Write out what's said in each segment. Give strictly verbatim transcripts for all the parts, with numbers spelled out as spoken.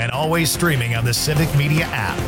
and always streaming on the Civic Media app.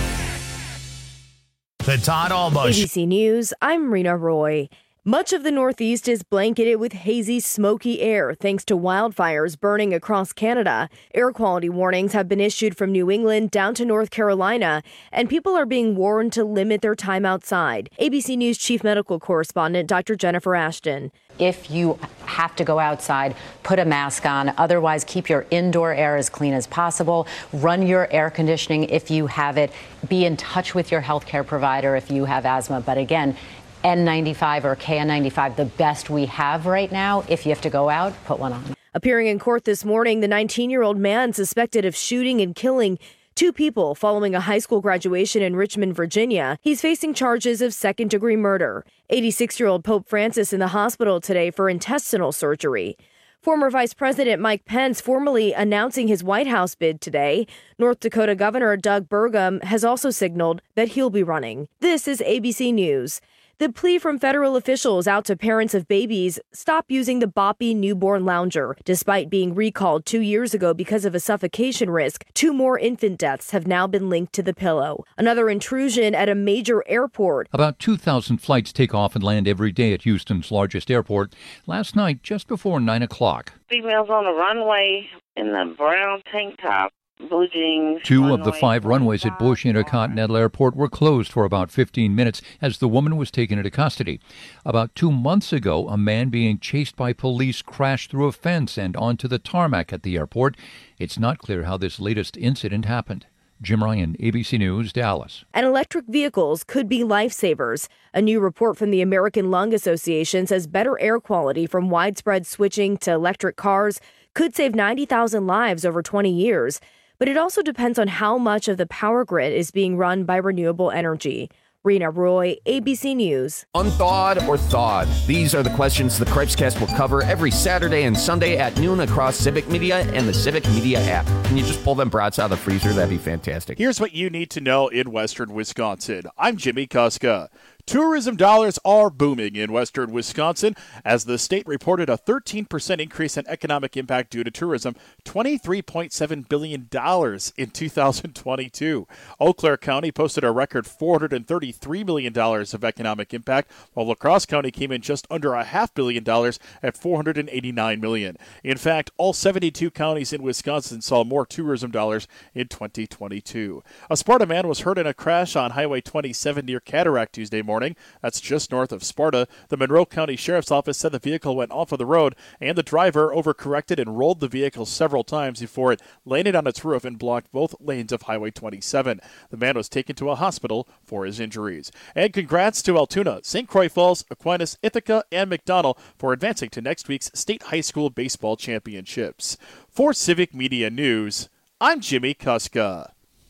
The Todd Alba A B C News, I'm Rena Roy. Much of the Northeast is blanketed with hazy, smoky air thanks to wildfires burning across Canada. Air quality warnings have been issued from New England down to North Carolina, and people are being warned to limit their time outside. A B C News Chief Medical Correspondent Doctor Jennifer Ashton. If you have to go outside, put a mask on. Otherwise, keep your indoor air as clean as possible. Run your air conditioning if you have it. Be in touch with your healthcare provider if you have asthma. But again, N ninety-five or K N ninety-five, the best we have right now. If you have to go out, put one on. Appearing in court this morning, the nineteen-year-old man suspected of shooting and killing two people following a high school graduation in Richmond, Virginia. He's facing charges of second-degree murder. eighty-six-year-old Pope Francis in the hospital today for intestinal surgery. Former Vice President Mike Pence formally announcing his White House bid today. North Dakota Governor Doug Burgum has also signaled that he'll be running. This is A B C News. The plea from federal officials out to parents of babies, stop using the Boppy newborn lounger. Despite being recalled two years ago because of a suffocation risk, two more infant deaths have now been linked to the pillow. Another intrusion at a major airport. About two thousand flights take off and land every day at Houston's largest airport. Last night, just before nine o'clock. Females on the runway in the brown tank top. Blue jeans. Two of the five runways at Bush Intercontinental Airport were closed for about fifteen minutes as the woman was taken into custody. About two months ago, a man being chased by police crashed through a fence and onto the tarmac at the airport. It's not clear how this latest incident happened. Jim Ryan, A B C News, Dallas. And electric vehicles could be lifesavers. A new report from the American Lung Association says better air quality from widespread switching to electric cars could save ninety thousand lives over twenty years. But it also depends on how much of the power grid is being run by renewable energy. Rena Roy, A B C News. Unthawed or thawed? These are the questions the Cripescast will cover every Saturday and Sunday at noon across Civic Media and the Civic Media app. Can you just pull them brats out of the freezer? That'd be fantastic. Here's what you need to know in western Wisconsin. I'm Jimmy Kuska. Tourism dollars are booming in western Wisconsin as the state reported a thirteen percent increase in economic impact due to tourism, twenty-three point seven billion dollars in two thousand twenty-two. Eau Claire County posted a record four hundred thirty-three million dollars of economic impact, while La Crosse County came in just under a half billion dollars at four hundred eighty-nine million dollars. In fact, all seventy-two counties in Wisconsin saw more tourism dollars in twenty twenty-two. A Sparta man was hurt in a crash on Highway twenty-seven near Cataract Tuesday morning. That's just north of Sparta. The Monroe County Sheriff's Office said the vehicle went off of the road and the driver overcorrected and rolled the vehicle several times before it landed on its roof and blocked both lanes of Highway twenty-seven. The man was taken to a hospital for his injuries. And congrats to Altoona, Saint Croix Falls, Aquinas, Ithaca, and McDonell for advancing to next week's state high school baseball championships. For Civic Media News, I'm Jimmy Kuska.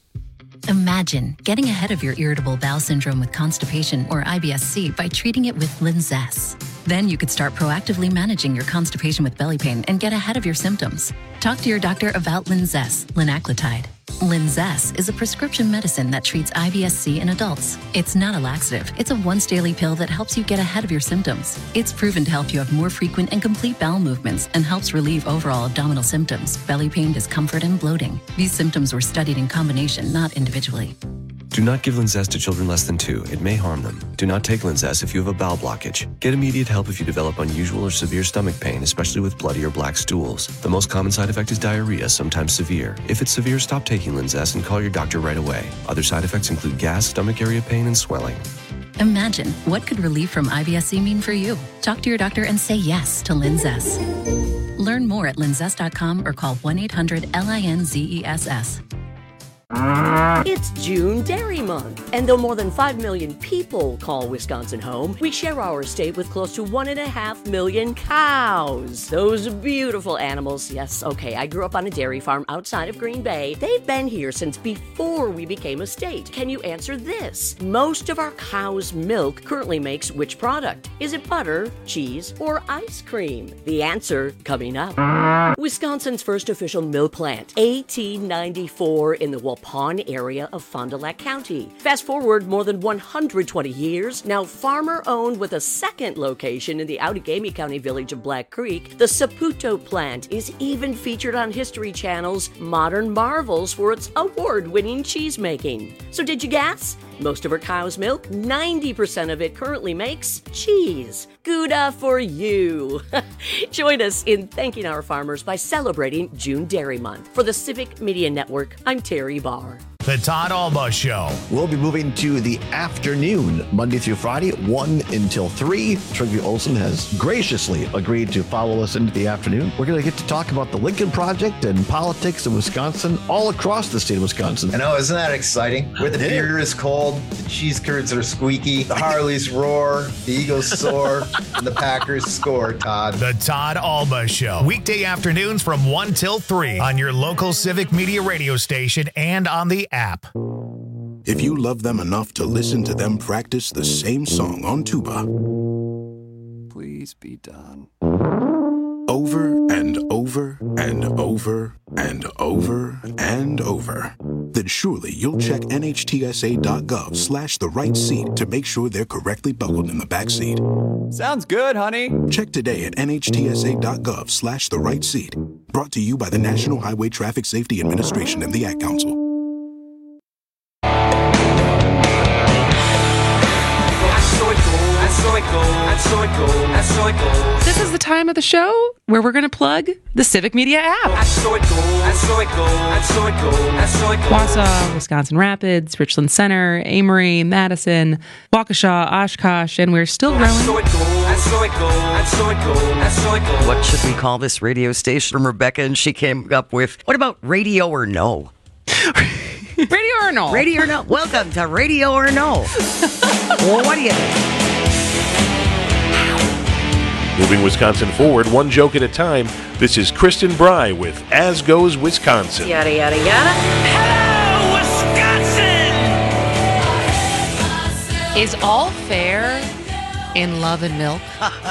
Imagine getting ahead of your irritable bowel syndrome with constipation or I B S C by treating it with Linzess. Then you could start proactively managing your constipation with belly pain and get ahead of your symptoms. Talk to your doctor about Linzess, linaclotide. Linzess is a prescription medicine that treats I B S C in adults. It's not a laxative. It's a once-daily pill that helps you get ahead of your symptoms. It's proven to help you have more frequent and complete bowel movements and helps relieve overall abdominal symptoms, belly pain, discomfort, and bloating. These symptoms were studied in combination, not individually. Do not give Linzess to children less than two. It may harm them. Do not take Linzess if you have a bowel blockage. Get immediate help if you develop unusual or severe stomach pain, especially with bloody or black stools. The most common side effect is diarrhea, sometimes severe. If it's severe, stop taking Linzess and call your doctor right away. Other side effects include gas, stomach area pain, and swelling. Imagine, what could relief from I B S C mean for you? Talk to your doctor and say yes to Linzess. Learn more at linzess dot com or call one eight hundred L I N Z E S S. It's June Dairy Month, and though more than five million people call Wisconsin home, we share our state with close to one and a half million cows. Those beautiful animals. Yes, okay, I grew up on a dairy farm outside of Green Bay. They've been here since before we became a state. Can you answer this? Most of our cow's milk currently makes which product? Is it butter, cheese, or ice cream? The answer coming up. Wisconsin's first official milk plant, A T ninety-four in the Waupunah Pawn area of Fond du Lac County. Fast forward more than one hundred twenty years, now farmer-owned with a second location in the Outagamie County village of Black Creek, the Saputo plant is even featured on History Channel's Modern Marvels for its award-winning cheese making. So did you guess? Most of her cow's milk, ninety percent of it currently makes cheese. Gouda for you. Join us in thanking our farmers by celebrating June Dairy Month. For the Civic Media Network, I'm Terry Barr. The Todd Alba Show. We'll be moving to the afternoon, Monday through Friday, one until three. Trygve Olsen has graciously agreed to follow us into the afternoon. We're going to get to talk about the Lincoln Project and politics in Wisconsin, all across the state of Wisconsin. I know, isn't that exciting? Where the beer is cold, the cheese curds are squeaky, the Harleys roar, the Eagles soar, and the Packers score, Todd. The Todd Alba Show. Weekday afternoons from one till three on your local Civic Media radio station and on the app. If you love them enough to listen to them practice the same song on tuba, please be done. Over and over and over and over and over, then surely you'll check N H T S A dot gov slash the right seat to make sure they're correctly buckled in the back seat. Sounds good, honey. Check today at N H T S A dot gov slash the right seat. Brought to you by the National Highway Traffic Safety Administration and the Ad Council. This is the time of the show where we're going to plug the Civic Media app. Wausau, Wisconsin Rapids, Richland Center, Amory, Madison, Waukesha, Oshkosh, and we're still growing. What should we call this radio station? From Rebecca, and she came up with, what about Radio or No? Radio or No? Radio or No. Welcome to Radio or No. Well, what do you think? Moving Wisconsin forward, one joke at a time, this is Kristen Bry with As Goes Wisconsin. Yada, yada, yada. Hello, Wisconsin! Is all fair in love and milk?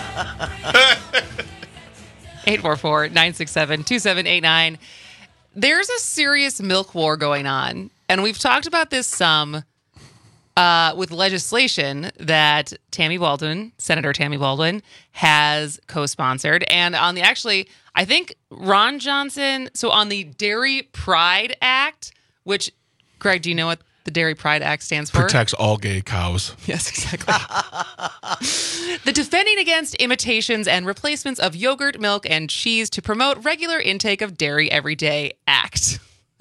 eight four four, nine six seven, two seven eight nine. There's a serious milk war going on, and we've talked about this some uh, with legislation that Tammy Baldwin, Senator Tammy Baldwin, has co-sponsored. And on the, actually, I think Ron Johnson, so on the Dairy Pride Act, which, Greg, do you know what the Dairy Pride Act stands for? Protects all gay cows. Yes, exactly. The Defending Against Imitations and Replacements of Yogurt, Milk, and Cheese to Promote Regular Intake of Dairy Every Day Act.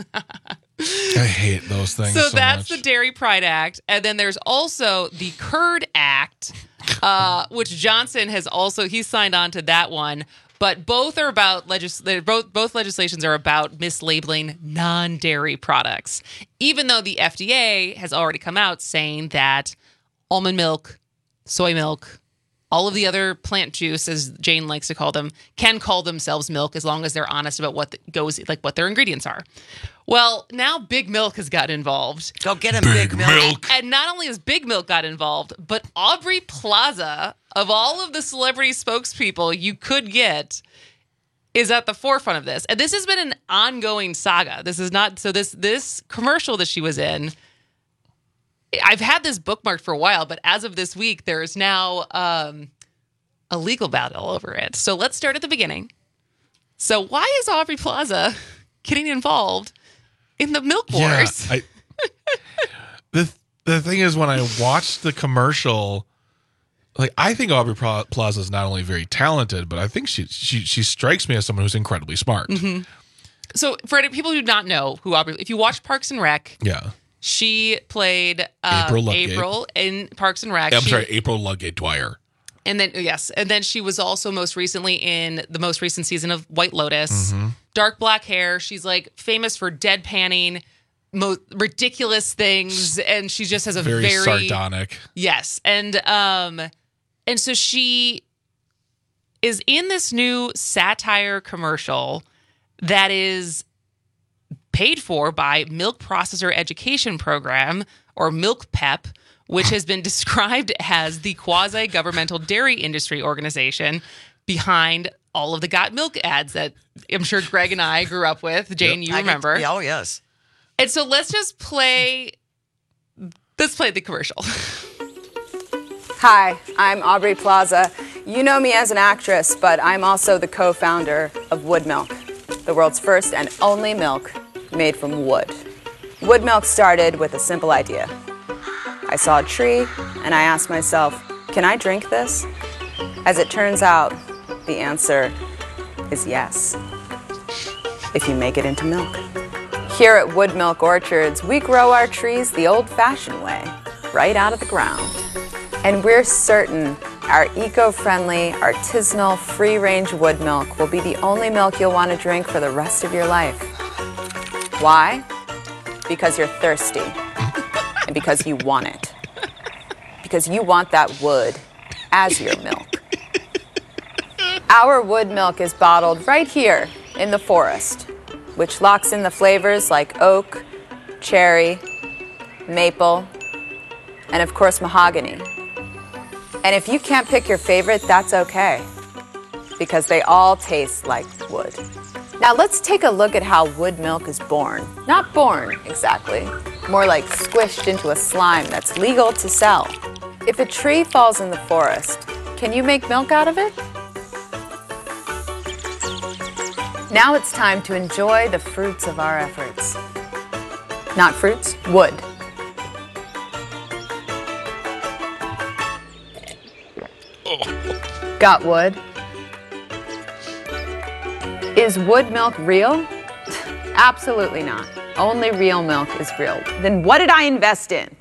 I hate those things so, so that's much. the Dairy Pride Act. And then there's also the Curd Act, uh, which Johnson has also, he signed on to that one. But both are about, legis- both, both legislations are about mislabeling non-dairy products, even though the F D A has already come out saying that almond milk, soy milk, all of the other plant juice, as Jane likes to call them, can call themselves milk as long as they're honest about what the, goes, like what their ingredients are. Well, now Big Milk has got involved. Go get him, Big, Big Milk. milk. And not only has Big Milk got involved, but Aubrey Plaza, of all of the celebrity spokespeople you could get, is at the forefront of this. And this has been an ongoing saga. This is not, so this this commercial that she was in, I've had this bookmarked for a while, but as of this week, there is now um, a legal battle over it. So let's start at the beginning. So why is Aubrey Plaza getting involved in the milk wars? Yeah, I, the the thing is, when I watched the commercial, like I think Aubrey Plaza is not only very talented, but I think she she she strikes me as someone who's incredibly smart. Mm-hmm. So for people who do not know who Aubrey, if you watch Parks and Rec, yeah, she played uh, April, April in Parks and Rec. I'm she, sorry, April Ludgate Dwyer. And then yes, and then she was also most recently in the most recent season of White Lotus. Mm-hmm. Dark black hair. She's like famous for deadpanning mo- ridiculous things, and she just has a very, very sardonic. Yes, and um, and so she is in this new satire commercial that is paid for by Milk Processor Education Program, or Milk Pep, which has been described as the quasi-governmental dairy industry organization behind all of the Got Milk ads that I'm sure Greg and I grew up with. Jane, yep. you remember. Can, oh, yes. And so let's just play. Let's play the commercial. Hi, I'm Aubrey Plaza. You know me as an actress, but I'm also the co-founder of Wood Milk, the world's first and only milk made from wood. Wood Milk started with a simple idea. I saw a tree and I asked myself, can I drink this? As it turns out, the answer is yes, if you make it into milk. Here at Wood Milk Orchards, we grow our trees the old-fashioned way, right out of the ground. And we're certain our eco-friendly, artisanal, free-range wood milk will be the only milk you'll want to drink for the rest of your life. Why? Because you're thirsty, and because you want it. Because you want that wood as your milk. Our wood milk is bottled right here in the forest, which locks in the flavors like oak, cherry, maple, and of course mahogany. And if you can't pick your favorite, that's okay, because they all taste like wood. Now let's take a look at how wood milk is born. Not born, exactly. More like squished into a slime that's legal to sell. If a tree falls in the forest, can you make milk out of it? Now it's time to enjoy the fruits of our efforts. Not fruits, wood. Oh. Got wood? Is wood milk real? Absolutely not. Only real milk is real. Then what did I invest in?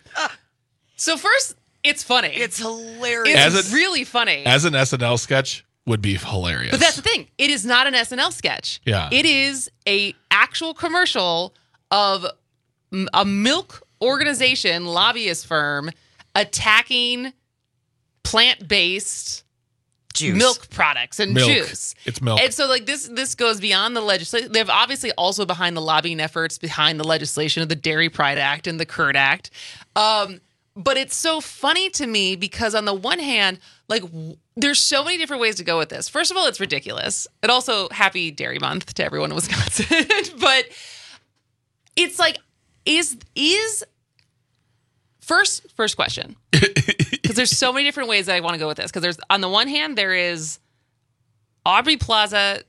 So first, it's funny. It's hilarious. It's As a- really funny. As an S N L sketch would be hilarious. But that's the thing. It is not an S N L sketch. Yeah. It is a actual commercial of m- a milk organization, lobbyist firm, attacking plant-based Juice. milk products and Milk. juice. It's milk. And so like this this goes beyond the legislation. They're obviously also behind the lobbying efforts behind the legislation of the Dairy Pride Act and the Curd Act. Um, but it's so funny to me because on the one hand, like w- there's so many different ways to go with this. First of all, it's ridiculous. And also happy Dairy Month to everyone in Wisconsin. But it's like, is is first first question. Because there's so many different ways that I want to go with this. Because there's on the one hand, there is Aubrey Plaza.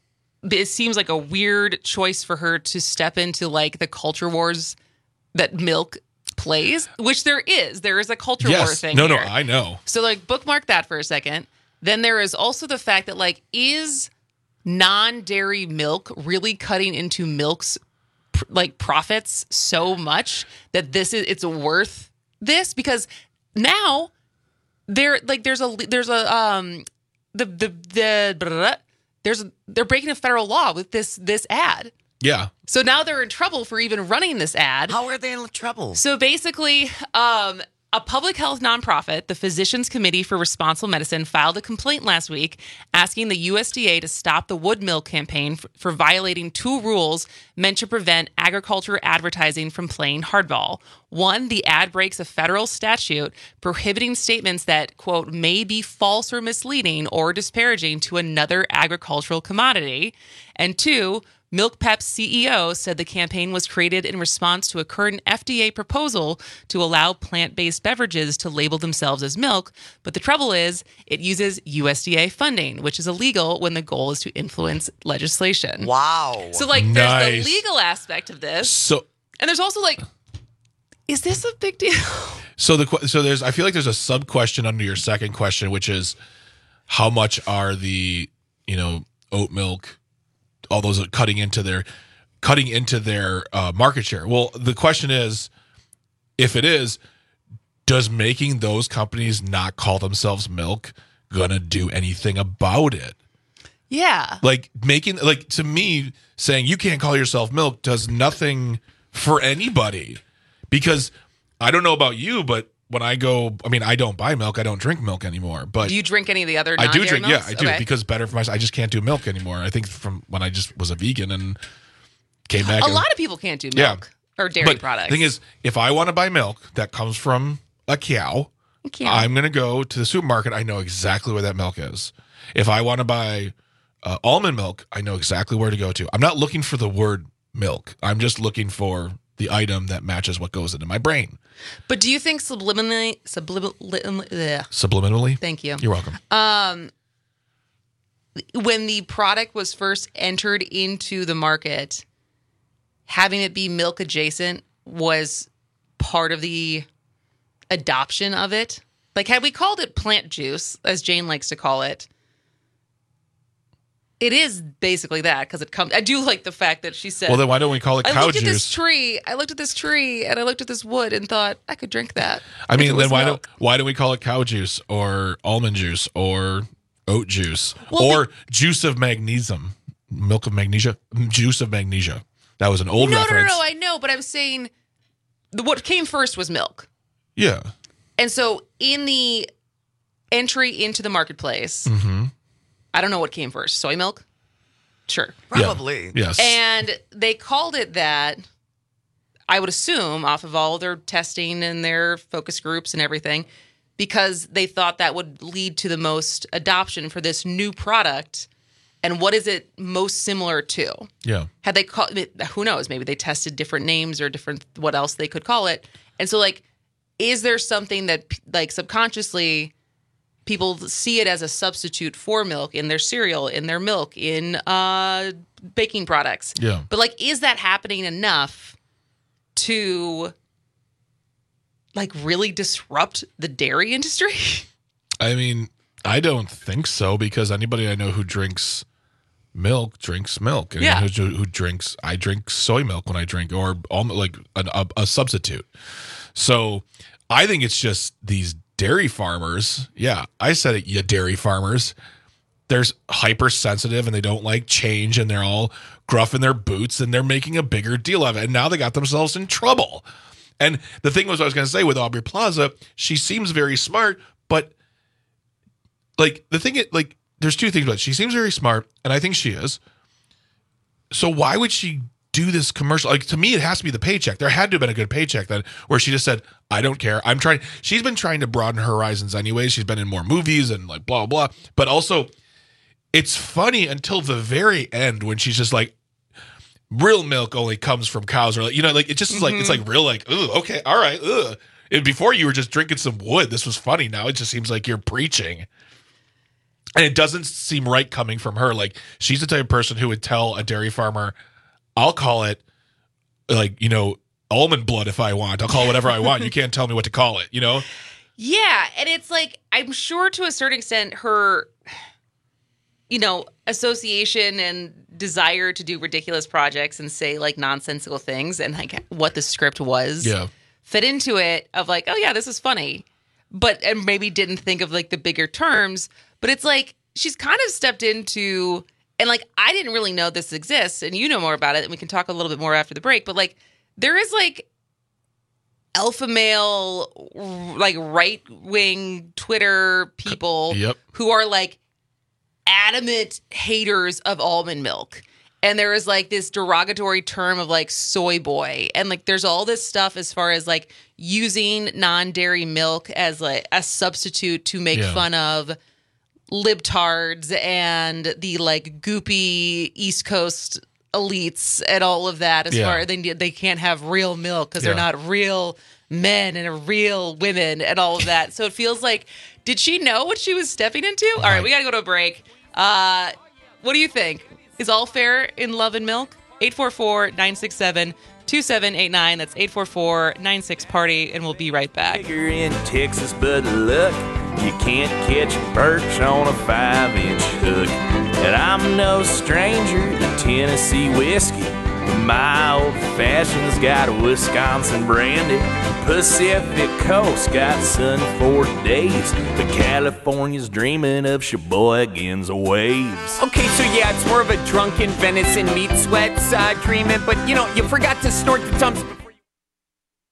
It seems like a weird choice for her to step into like the culture wars that milk plays, which there is. There is a culture yes. war thing. No, here. no, I know. So like bookmark that for a second. Then there is also the fact that like is non-dairy milk really cutting into milk's pr- like profits so much that this is it's worth this? Because now there like there's a there's a um the the the blah, blah, blah, there's a, they're breaking a federal law with this this ad. Yeah. So now they're in trouble for even running this ad. How are they in trouble? So basically, um, a public health nonprofit, the Physicians Committee for Responsible Medicine, filed a complaint last week asking the U S D A to stop the Wood Milk campaign for, for violating two rules meant to prevent agriculture advertising from playing hardball. One, the ad breaks a federal statute prohibiting statements that, quote, may be false or misleading or disparaging to another agricultural commodity. And two, MilkPep's C E O said the campaign was created in response to a current F D A proposal to allow plant-based beverages to label themselves as milk, but the trouble is it uses U S D A funding, which is illegal when the goal is to influence legislation. Wow. So, like, Nice. there's the legal aspect of this, So and there's also, like, is this a big deal? So the que- so there's I feel like there's a sub question under your second question, which is how much are the you know oat milk, all those are cutting into their cutting into their uh, market share. Well, the question is, if it is, does making those companies not call themselves milk gonna do anything about it? Yeah. Like making like to me saying you can't call yourself milk does nothing for anybody. Because I don't know about you, but when I go, I mean, I don't buy milk. I don't drink milk anymore. But Do you drink any of the other I do non-dairy drink. milks? Yeah, I do Okay. because better for myself. I just can't do milk anymore. I think from when I just was a vegan and came back. A and- lot of people can't do Yeah. milk or dairy but products. The thing is, if I want to buy milk that comes from a cow, cow. I'm going to go to the supermarket. I know exactly where that milk is. If I want to buy uh, almond milk, I know exactly where to go to. I'm not looking for the word milk. I'm just looking for the item that matches what goes into my brain. But do you think subliminally, subliminally, ugh. Subliminally? Thank you. You're welcome. Um, when the product was first entered into the market, having it be milk adjacent was part of the adoption of it? Like, had we called it plant juice, as Jane likes to call it, it is basically that, because it comes. I do like the fact that she said, well, then why don't we call it cow juice? I looked at this tree. I looked at this tree, and I looked at this wood, and thought I could drink that. I mean, then why milk. don't why don't we call it cow juice or almond juice or oat juice well, or the, juice of magnesium, milk of magnesia, juice of magnesia? That was an old no, reference. No, no, no. I know, but I'm saying the, what came first was milk. Yeah. And so in the entry into the marketplace. Mm-hmm. I don't know what came first. Soy milk? Sure. Probably. Yeah. Yes. And they called it that, I would assume, off of all their testing and their focus groups and everything, because they thought that would lead to the most adoption for this new product. And what is it most similar to? Yeah. Had they called it, who knows? Maybe they tested different names or different, what else they could call it. And so, like, is there something that, like, subconsciously people see it as a substitute for milk in their cereal, in their milk, in uh, baking products? Yeah. But, like, is that happening enough to, like, really disrupt the dairy industry? I mean, I don't think so, because anybody I know who drinks milk drinks milk. And yeah. who, who drinks, I drink soy milk when I drink, or almost like an, a, a substitute. So I think it's just these dairy farmers. Yeah, I said it, you dairy farmers. They're hypersensitive and they don't like change, and they're all gruff in their boots, and they're making a bigger deal of it. And now they got themselves in trouble. And the thing was, I was going to say with Aubrey Plaza, she seems very smart, but like the thing, it like there's two things about it. She seems very smart, and I think she is. So why would she do this commercial? Like, to me, it has to be the paycheck. There had to have been a good paycheck then, where she just said, I don't care. I'm trying. She's been trying to broaden her horizons anyways. She's been in more movies and like blah, blah. But also, it's funny until the very end when she's just like, real milk only comes from cows, or like, you know, like it just is like, mm-hmm. it's like real, like, ugh, okay, all right, ugh. And before you were just drinking some wood. This was funny. Now it just seems like you're preaching. And it doesn't seem right coming from her. Like, she's the type of person who would tell a dairy farmer, I'll call it, like, you know, almond blood if I want. I'll call it whatever I want. You can't tell me what to call it, you know? Yeah. And it's like, I'm sure to a certain extent her, you know, association and desire to do ridiculous projects and say, like, nonsensical things and, like, what the script was yeah. fit into it of, like, oh, yeah, this is funny. But, and maybe didn't think of, like, the bigger terms. But it's like, she's kind of stepped into, and like, I didn't really know this exists, and you know more about it, and we can talk a little bit more after the break, but like, there is like alpha male, like right-wing Twitter people yep. who are like adamant haters of almond milk. And there is like this derogatory term of like soy boy. And like, there's all this stuff as far as like using non-dairy milk as like a substitute to make yeah. fun of libtards and the like goopy East Coast elites and all of that. As yeah. far as they they can't have real milk because yeah. they're not real men and real women and all of that. So it feels like, did she know what she was stepping into? All right, we got to go to a break. Uh, what do you think? Is all fair in love and milk? eight four four, nine six seven, two seven eight nine. That's eight four four, nine six party, and we'll be right back. You're in Texas, but look, you can't catch a perch on a five-inch hook. And I'm no stranger to Tennessee whiskey. My old-fashioned's got a Wisconsin brandy. Pacific Coast got sun for days. But California's dreaming of Sheboygan's waves. Okay, so yeah, it's more of a drunken venison meat sweats uh, dreaming. But, you know, you forgot to snort the Tums.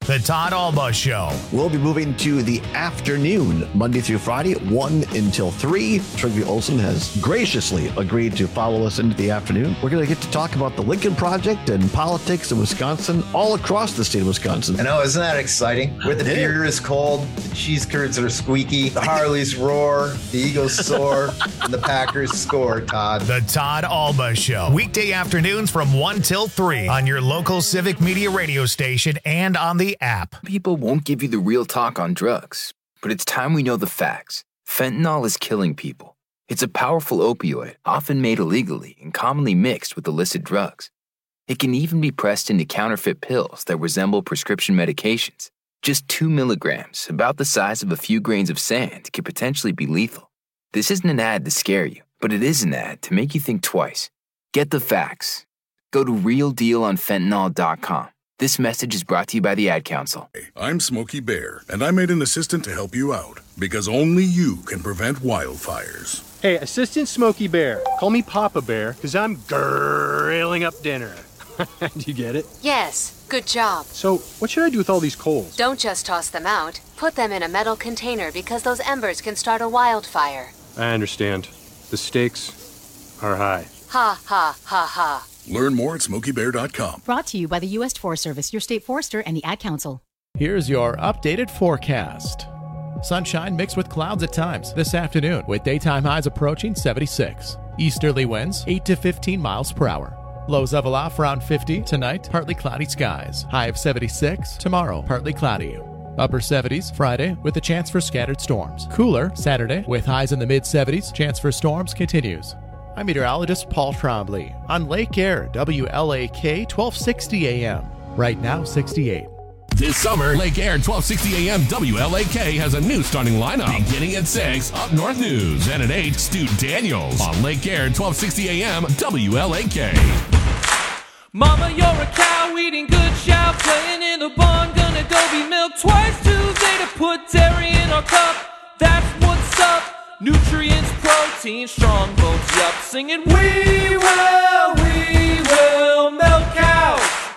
The Todd Alba Show. We'll be moving to the afternoon, Monday through Friday, one until three. Trygve Olsen has graciously agreed to follow us into the afternoon. We're going to get to talk about the Lincoln Project and politics in Wisconsin, all across the state of Wisconsin. I know, isn't that exciting? Where the beer is cold, the cheese curds are squeaky, the Harleys roar, the Eagles soar, and the Packers score, Todd. The Todd Alba Show. Weekday afternoons from one till three on your local Civic Media radio station and on the app. People won't give you the real talk on drugs, but it's time we know the facts. Fentanyl is killing people. It's a powerful opioid, often made illegally and commonly mixed with illicit drugs. It can even be pressed into counterfeit pills that resemble prescription medications. Just two milligrams, about the size of a few grains of sand, could potentially be lethal. This isn't an ad to scare you, but it is an ad to make you think twice. Get the facts. Go to real deal on fentanyl dot com. This message is brought to you by the Ad Council. I'm Smokey Bear, and I made an assistant to help you out, because only you can prevent wildfires. Hey, Assistant Smokey Bear. Call me Papa Bear, because I'm grilling up dinner. Do you get it? Yes, good job. So, what should I do with all these coals? Don't just toss them out. Put them in a metal container because those embers can start a wildfire. I understand. The stakes are high. Ha, ha, ha, ha. Learn more at smokey bear dot com. Brought to you by the U S Forest Service, your state forester, and the Ad Council. Here's your updated forecast. Sunshine mixed with clouds at times this afternoon, with daytime highs approaching seventy-six. Easterly winds eight to fifteen miles per hour. Lows level off around fifty tonight, partly cloudy skies. High of seventy-six tomorrow, partly cloudy. Upper seventies Friday with a chance for scattered storms. Cooler Saturday with highs in the mid seventies. Chance for storms continues. I'm meteorologist Paul Trombley on Lake Air, W L A K twelve sixty A M. Right now, sixty-eight. This summer, Lake Air twelve sixty A M W L A K has a new starting lineup. Beginning at six, Up North News. And at eight, Stu Daniels on Lake Air twelve sixty A M W L A K. Mama, you're a cow eating good chow, playing in the barn, gonna go be milked twice Tuesday to put dairy in our cup. That's what's up. Nutrients, protein, strong bones, yup. Singing, we will, we will milk cows.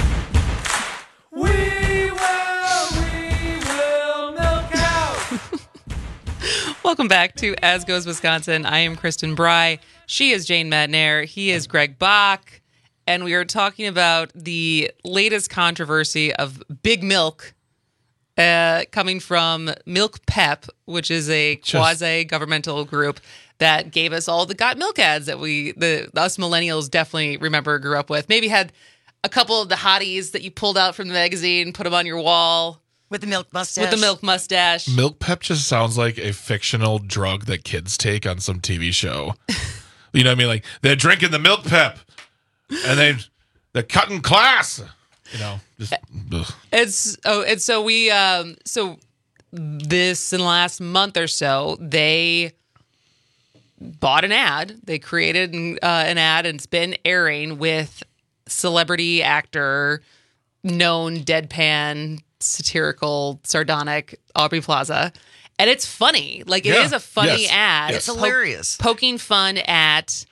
We will, we will milk cows. Welcome back to As Goes Wisconsin. I am Kristen Bry. She is Jane Madnair. He is Greg Bach. And we are talking about the latest controversy of Big Milk uh, coming from Milk Pep, which is a quasi-governmental group that gave us all the Got Milk ads that we, the us millennials definitely remember, grew up with. Maybe had a couple of the hotties that you pulled out from the magazine, put them on your wall. With the milk mustache. With the milk mustache. Milk Pep just sounds like a fictional drug that kids take on some T V show. You know what I mean? Like, they're drinking the Milk Pep. And they they're cutting class, you know. Just, ugh. It's oh, and so we um so this in the last month or so they bought an ad. They created an, uh, an ad, and it's been airing with celebrity actor, known deadpan, satirical, sardonic Aubrey Plaza, and it's funny. Like it Yeah. is a funny Yes. ad. Yes. It's hilarious. Poking fun at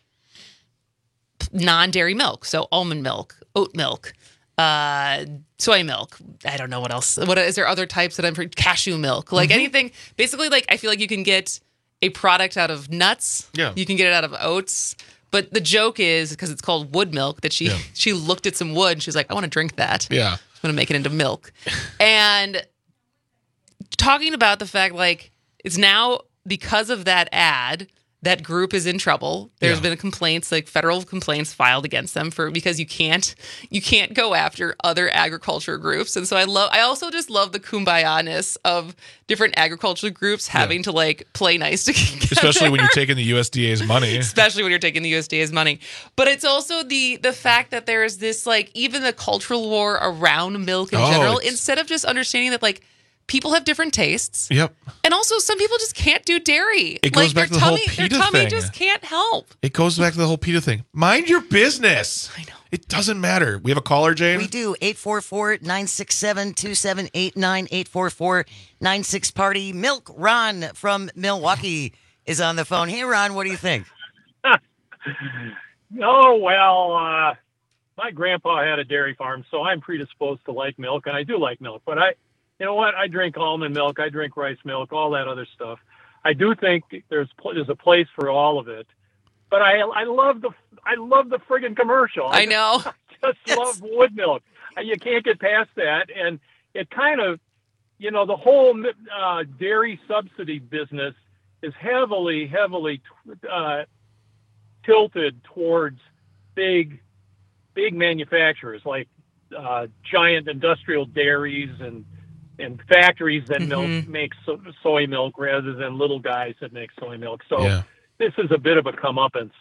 non-dairy milk, so almond milk, oat milk, uh, soy milk. I don't know what else. What is there other types that I'm for cashew milk? Like Mhm. anything. Basically, like I feel like you can get a product out of nuts. Yeah. You can get it out of oats. But the joke is because it's called wood milk that she Yeah. she looked at some wood and she was like, I want to drink that. Yeah. I'm gonna make it into milk. And talking about the fact like it's now because of that ad. That group is in trouble. There's Yeah. been complaints, like federal complaints filed against them for because you can't you can't go after other agriculture groups. And so I love I also just love the kumbaya-ness of different agriculture groups having to like play nice together. Especially when you're taking the U S D A's money. Especially when you're taking the U S D A's money. But it's also the the fact that there is this like even the cultural war around milk in Oh, general, it's- instead of just understanding that like people have different tastes. Yep. And also some people just can't do dairy. It goes like back their to the whole tummy, their PETA tummy thing. just can't help. It goes back to the whole PETA thing. Mind your business. I know. It doesn't matter. We have a caller, Jane? We do. eight four four, nine six seven, two seven eight nine, eight four four, nine six party. Milk Ron from Milwaukee is on the phone. Hey, Ron, what do you think? Oh, well, uh, my grandpa had a dairy farm, so I'm predisposed to like milk, and I do like milk. But I, you know what? I drink almond milk, I drink rice milk, all that other stuff. I do think there's there's a place for all of it. But I I love the I love the friggin' commercial. I know. I just yes. love wood milk. You can't get past that, and it kind of, you know, the whole uh, dairy subsidy business is heavily, heavily uh, tilted towards big, big manufacturers like uh, giant industrial dairies and and factories that mm-hmm. milk make so, soy milk rather than little guys that make soy milk. So yeah. This is a bit of a comeuppance.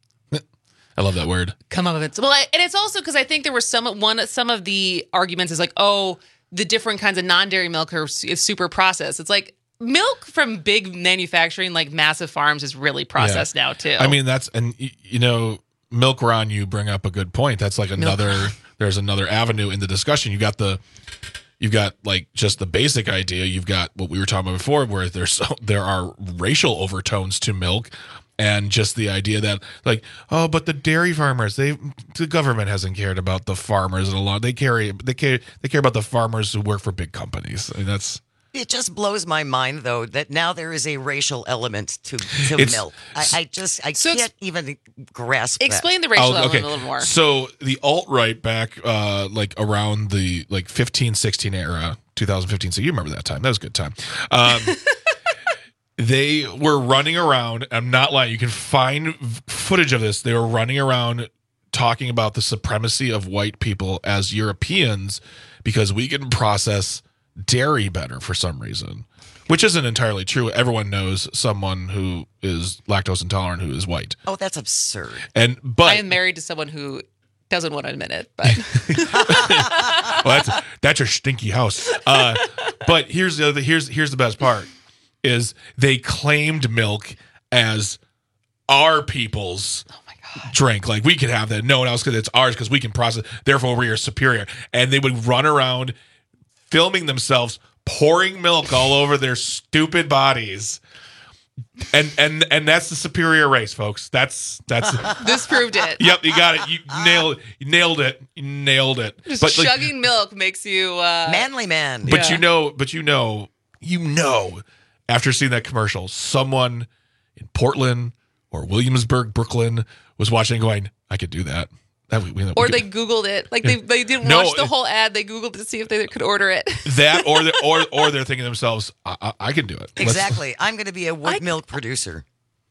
I love that word. Comeuppance. Well, I, and it's also because I think there were some one some of the arguments is like, oh, the different kinds of non-dairy milk are is super processed. It's like milk from big manufacturing, like massive farms, is really processed yeah. now too. I mean, that's and you know, Milk Ron, you bring up a good point. That's like another. Milk. There's another avenue in the discussion. You got the. You've got like just the basic idea. You've got what we were talking about before, where there's so, there are racial overtones to milk, and just the idea that like, oh, but the dairy farmers, they the government hasn't cared about the farmers in a lot. They carry they care they care about the farmers who work for big companies. I mean, that's. It just blows my mind, though, that now there is a racial element to, to milk. I, I just, I so can't even grasp Explain that. the racial oh, okay. element a little more. So the alt-right back, uh, like around the like fifteen, sixteen era, two thousand fifteen, so you remember that time. That was a good time. Um, they were running around, I'm not lying, you can find footage of this. They were running around talking about the supremacy of white people as Europeans because we can process dairy better for some reason, which isn't entirely true. Everyone knows someone who is lactose intolerant who is white. Oh, that's absurd. And but I am married to someone who doesn't want to admit it, but well, that's that's your stinky house. Uh, but here's the other, here's here's the best part is they claimed milk as our people's oh my God. drink. Like we could have that. No one else because it's ours because we can process. Therefore, we are superior. And they would run around filming themselves pouring milk all over their stupid bodies, and and and that's the superior race, folks. That's that's this proved it. Yep, you got it. You nailed you nailed it. You nailed it. Just but, chugging like, milk makes you uh, manly man. But yeah. you know, but you know, you know, after seeing that commercial, someone in Portland or Williamsburg, Brooklyn, was watching, and going, "I could do that." That we, we, or we they could. Googled it. Like they, they didn't No, watch the whole ad. They Googled to see if they could order it. That or the, or or they're thinking to themselves, I, I, I can do it. Exactly. Let's, I'm going to be a wood I, milk producer.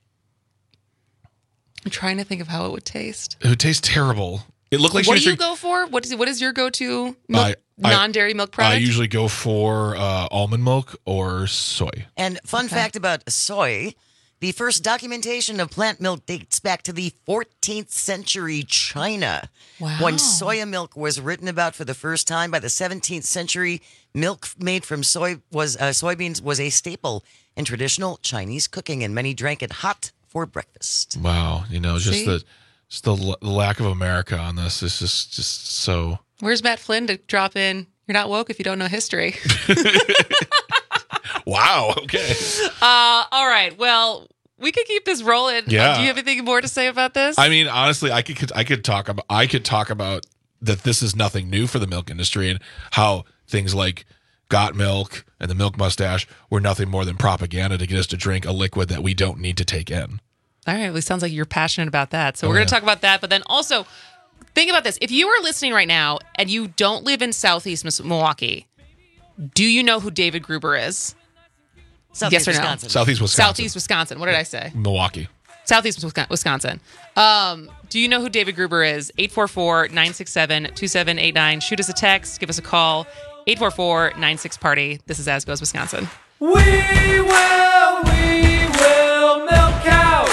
I'm trying to think of how it would taste. It would taste terrible. It looked like what she do was you drink- go for? What is what is your go-to milk, I, non-dairy milk product? I usually go for uh, almond milk or soy. And fun okay. fact about soy. The first documentation of plant milk dates back to the fourteenth century China. Wow. When soya milk was written about for the first time by the seventeenth century, milk made from soy was uh, soybeans was a staple in traditional Chinese cooking, and many drank it hot for breakfast. Wow, you know, just See? the just the l- lack of America on this is just just so. Where's Matt Flynn to drop in? You're not woke if you don't know history. Wow. Okay. Uh, all right. Well, we could keep this rolling. Yeah. Uh, do you have anything more to say about this? I mean, honestly, I could I could talk about I could talk about that this is nothing new for the milk industry and how things like Got Milk and the Milk Mustache were nothing more than propaganda to get us to drink a liquid that we don't need to take in. All right. Well, it sounds like you're passionate about that. So Oh, we're going yeah. to talk about that. But then also, think about this. If you are listening right now and you don't live in Southeast Mis- Milwaukee, do you know who David Gruber is? Southeast yes or no? Wisconsin. Southeast Wisconsin. Southeast Wisconsin. What did I say? Milwaukee. Southeast Wisconsin. Um, do you know who David Gruber is? eight four four, nine six seven, two seven eight nine. Shoot us a text. Give us a call. eight four four, nine six, party. This is As Goes Wisconsin. We will, we will milk cows.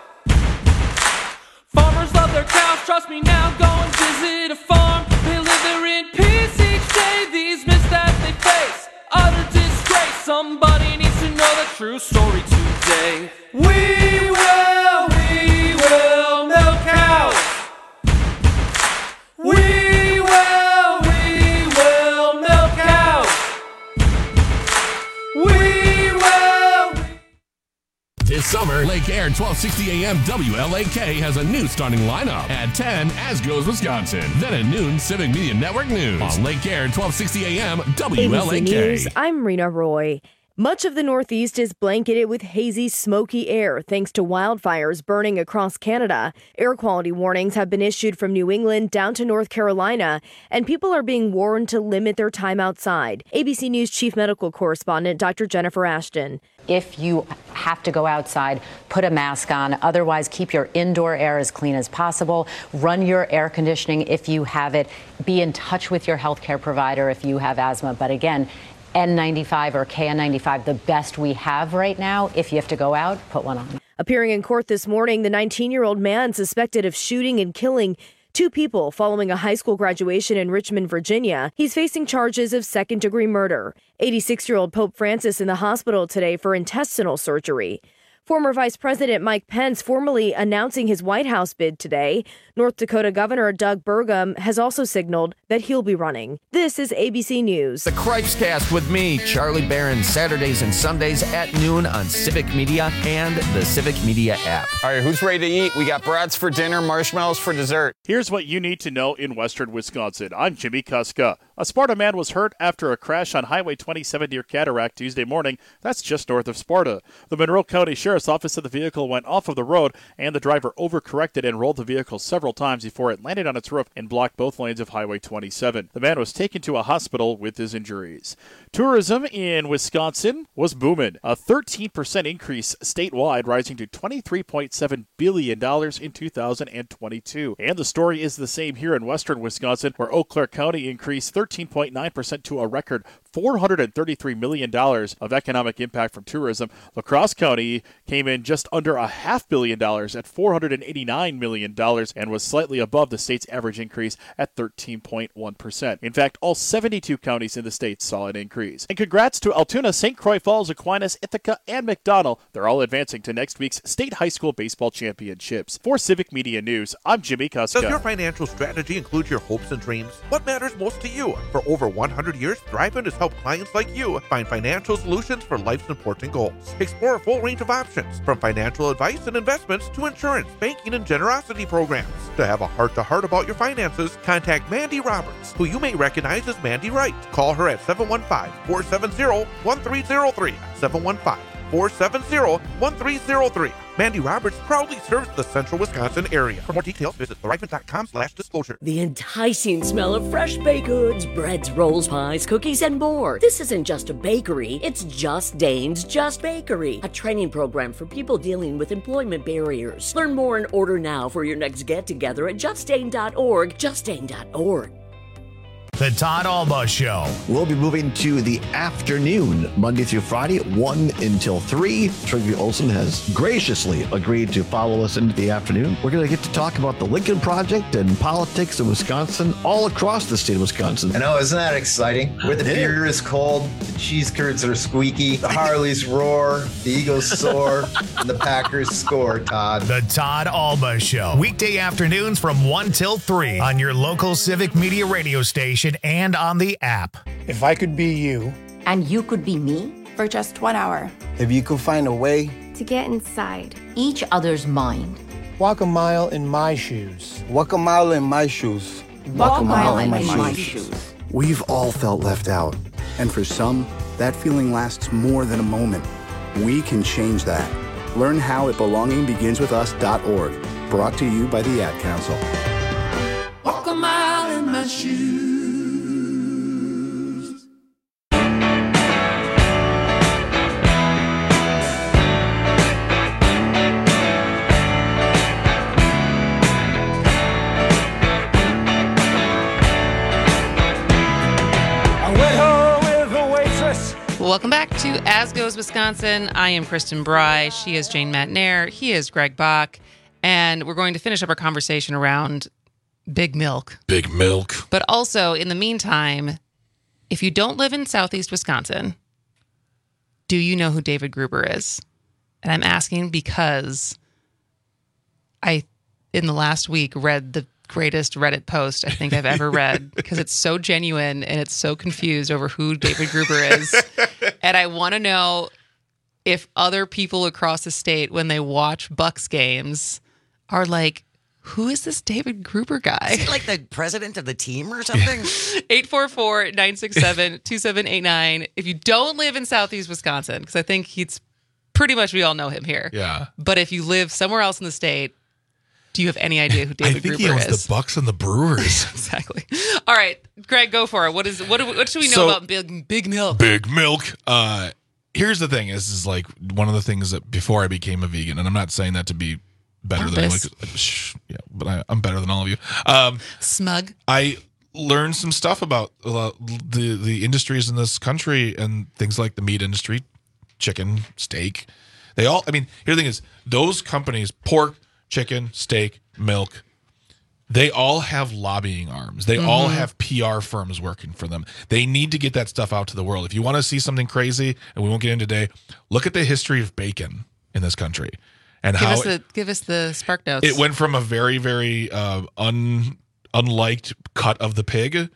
Farmers love their cows. Trust me now. Go and visit a farm. They live there in peace each day. These myths that they face, utter disgrace. Somebody needs to know the true story today. We will, we will milk cows. We will, we will milk cows. We will. This summer, Lake Air twelve sixty A M W L A K has a new starting lineup. At ten, As Goes Wisconsin. Then at noon, Civic Media Network News. On Lake Air twelve sixty A M W L A K. A B C News, I'm Rena Roy. Much of the Northeast is blanketed with hazy, smoky air thanks to wildfires burning across Canada. Air quality warnings have been issued from New England down to North Carolina, and people are being warned to limit their time outside. A B C News chief medical correspondent Doctor Jennifer Ashton. If you have to go outside, put a mask on. Otherwise, keep your indoor air as clean as possible. Run your air conditioning if you have it. Be in touch with your healthcare provider if you have asthma. But again, N ninety-five or K N ninety-five, the best we have right now. If you have to go out, put one on. Appearing in court this morning, the nineteen-year-old man suspected of shooting and killing two people following a high school graduation in Richmond, Virginia. He's facing charges of second-degree murder. eighty-six-year-old Pope Francis in the hospital today for intestinal surgery. Former Vice President Mike Pence formally announcing his White House bid today. North Dakota Governor Doug Burgum has also signaled that he'll be running. This is A B C News. The Cripes Cast with me, Charlie Barron, Saturdays and Sundays at noon on Civic Media and the Civic Media app. All right, who's ready to eat? We got brats for dinner, marshmallows for dessert. Here's what you need to know in western Wisconsin. I'm Jimmy Kuska. A Sparta man was hurt after a crash on Highway twenty-seven near Cataract Tuesday morning. That's just north of Sparta. The Monroe County Sheriff's Office said the vehicle went off of the road and the driver overcorrected and rolled the vehicle several times before it landed on its roof and blocked both lanes of Highway twenty-seven. The man was taken to a hospital with his injuries. Tourism in Wisconsin was booming. A thirteen percent increase statewide, rising to twenty-three point seven billion dollars in two thousand twenty-two. And the story is the same here in western Wisconsin, where Eau Claire County increased thirteen point nine percent to a record four hundred thirty-three million dollars of economic impact from tourism. La Crosse County came in just under a half billion dollars at four hundred eighty-nine million dollars and was slightly above the state's average increase at thirteen point one percent. In fact, all seventy-two counties in the state saw an increase. And congrats to Altoona, Saint Croix Falls, Aquinas, Ithaca, and McDonell. They're all advancing to next week's state high school baseball championships. For Civic Media News, I'm Jimmy Kuska. Does your financial strategy include your hopes and dreams? What matters most to you? For over one hundred years, Thrivent has helped clients like you find financial solutions for life's important goals. Explore a full range of options, from financial advice and investments to insurance, banking, and generosity programs. To have a heart-to-heart about your finances, contact Mandy Roberts, who you may recognize as Mandy Wright. Call her at seven one five, four seven zero, one three zero three, seven one five, four seven zero, one three zero three. Mandy Roberts proudly serves the central Wisconsin area. For more details, visit thrivent.com slash disclosure. The enticing smell of fresh baked goods, breads, rolls, pies, cookies, and more. This isn't just a bakery, it's Just Dane's Just Bakery, a training program for people dealing with employment barriers. Learn more and order now for your next get-together at just dane dot org, just dane dot org. The Todd Alba Show. We'll be moving to the afternoon, Monday through Friday, one until three. Trigby Olson has graciously agreed to follow us into the afternoon. We're going to get to talk about the Lincoln Project and politics in Wisconsin, all across the state of Wisconsin. I know, isn't that exciting? Where the beer is cold, the cheese curds are squeaky, the Harleys roar, the Eagles soar, and the Packers score, Todd. The Todd Alba Show. Weekday afternoons from one till three on your local Civic Media radio station and on the app. If I could be you. And you could be me. For just one hour. If you could find a way. To get inside. Each other's mind. Walk a mile in my shoes. Walk a mile in my shoes. Walk, Walk a mile, mile in, my, in my shoes. shoes. We've all felt left out. And for some, that feeling lasts more than a moment. We can change that. Learn how at belonging begins with us dot org. Brought to you by the Ad Council. Walk a mile in my shoes. Welcome back to As Goes Wisconsin. I am Kristen Bry. She is Jane Matnair. He is Greg Bach. And we're going to finish up our conversation around Big Milk. Big Milk. But also, in the meantime, if you don't live in Southeast Wisconsin, do you know who David Gruber is? And I'm asking because I, in the last week, read the greatest Reddit post I think I've ever read because it's so genuine and it's so confused over who David Gruber is. And I want to know if other people across the state, when they watch Bucks games, are like, who is this David Gruber guy? Is he like the president of the team or something? eight four four, nine six seven, two seven eight nine. If you don't live in Southeast Wisconsin, because I think he's pretty much, we all know him here. Yeah. But if you live somewhere else in the state, do you have any idea who David I think Gruber he owns is? the Bucks and the Brewers. Exactly. All right, Greg, go for it. What is what? Do we, what should we know So- about Big Big Milk? Big Milk. Uh, here's the thing: is is like one of the things that before I became a vegan, and I'm not saying that to be better than anyone. Pompous. Shh, yeah, but I, I'm better than all of you. Um, Smug. I learned some stuff about uh, the the industries in this country and things like the meat industry, chicken, steak. They all. I mean, here's the thing: is those companies, pork, chicken, steak, milk. They all have lobbying arms. They all Mhm. have P R firms working for them. They need to get that stuff out to the world. If you want to see something crazy, and we won't get into today, look at the history of bacon in this country and Give how us it, the give us the spark notes. it went from a very, very uh, un unliked cut of the pig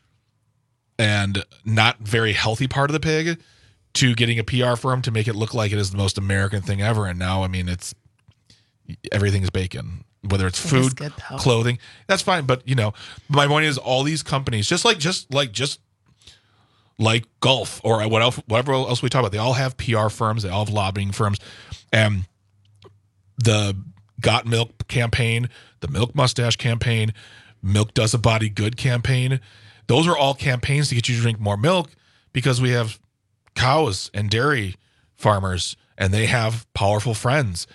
and not very healthy part of the pig to getting a P R firm to make it look like it is the most American thing ever. And now, I mean, it's everything's bacon. Whether it's It is food, good, though. clothing, that's fine. But you know, my point is, all these companies, just like, just like, just like golf or what else, whatever else we talk about, they all have P R firms, they all have lobbying firms, and the Got Milk campaign, the Milk Mustache campaign, Milk Does a Body Good campaign. Those are all campaigns to get you to drink more milk because we have cows and dairy farmers, and they have powerful friends.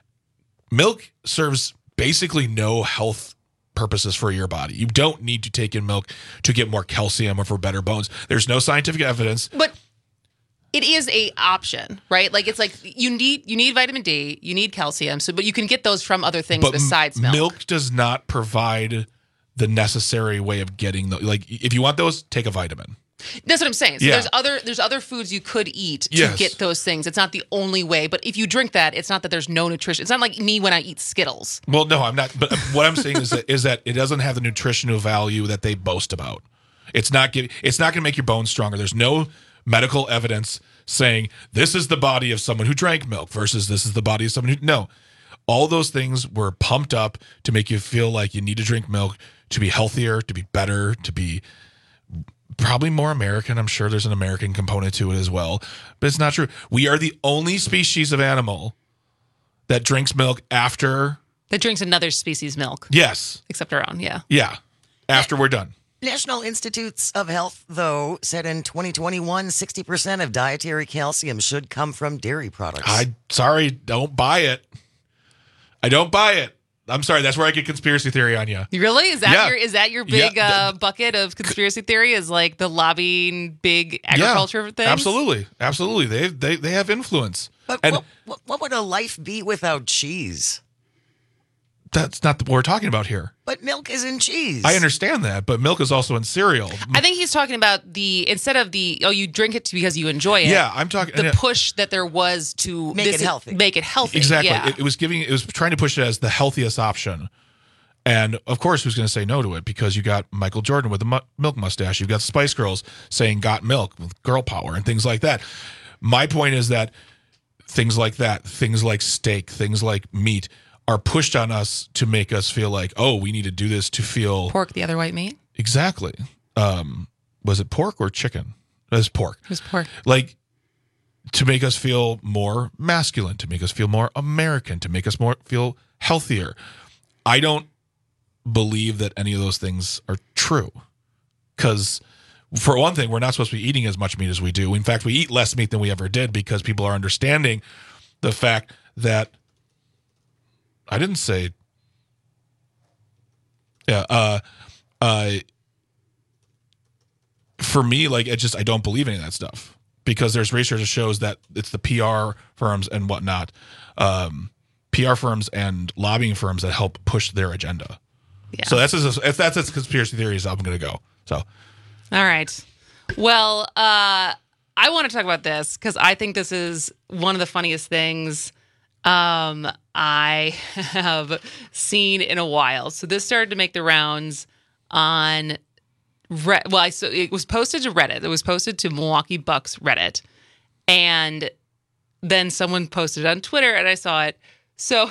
Milk serves basically no health purposes for your body. You don't need to take in milk to get more calcium or for better bones. There's no scientific evidence. But it is a option, right? Like it's like you need you need vitamin D, you need calcium, so but you can get those from other things But besides m- milk. milk does not provide the necessary way of getting the, like if you want those, take a vitamin. That's what I'm saying. So Yeah. there's other there's other foods you could eat to Yes. get those things. It's not the only way, but if you drink that, it's not that there's no nutrition. It's not like me when I eat Skittles. Well, no, I'm not. But what I'm saying is that is that it doesn't have the nutritional value that they boast about. It's not giving. It's not going to make your bones stronger. There's no medical evidence saying this is the body of someone who drank milk versus this is the body of someone who no. All those things were pumped up to make you feel like you need to drink milk to be healthier, to be better, to be probably more American. I'm sure there's an American component to it as well, but it's not true. We are the only species of animal that drinks milk after. That drinks another species' milk. Yes. Except our own, yeah. Yeah. After we're done. National Institutes of Health, though, said in twenty twenty-one, sixty percent of dietary calcium should come from dairy products. I sorry, don't buy it. I don't buy it. I'm sorry. That's where I get conspiracy theory on you. Really? Is that Yeah. your is that your big Yeah, uh, bucket of conspiracy theory? Is like the lobbying big agriculture Yeah, things? absolutely, absolutely. They they they have influence. But and what, what, what would a life be without cheese? that's not what we're talking about here. But milk is in cheese. I understand that, but milk is also in cereal. I think he's talking about the instead of the oh you drink it because you enjoy it. Yeah, I'm talking- the yeah. push that there was to Make this it is- healthy. Make it healthy. Exactly. Yeah. It, it was giving. It was trying to push it as the healthiest option. And of course, who's going to say no to it? Because you got Michael Jordan with the mu- milk mustache. You've got the Spice Girls saying "got milk" with girl power and things like that. My point is that things like that, things like steak, things like meat, are pushed on us to make us feel like, oh, we need to do this to feel Pork, the other white meat. exactly. Um, was it pork or chicken? It was pork. It was pork. Like to make us feel more masculine, to make us feel more American, to make us more feel healthier. I don't believe that any of those things are true. Because for one thing, we're not supposed to be eating as much meat as we do. In fact, we eat less meat than we ever did because people are understanding the fact that I didn't say yeah, uh uh for me, like it just I don't believe any of that stuff. Because there's research that shows that it's the P R firms and whatnot, um, P R firms and lobbying firms that help push their agenda. Yeah. So that's as if that's as conspiracy theories I'm going to go. So, All right. Well, uh, I want to talk about this because I think this is one of the funniest things um, I have seen in a while. So this started to make the rounds on Re- well, I so it was posted to Reddit. It was posted to Milwaukee Bucks Reddit, and then someone posted it on Twitter and I saw it. So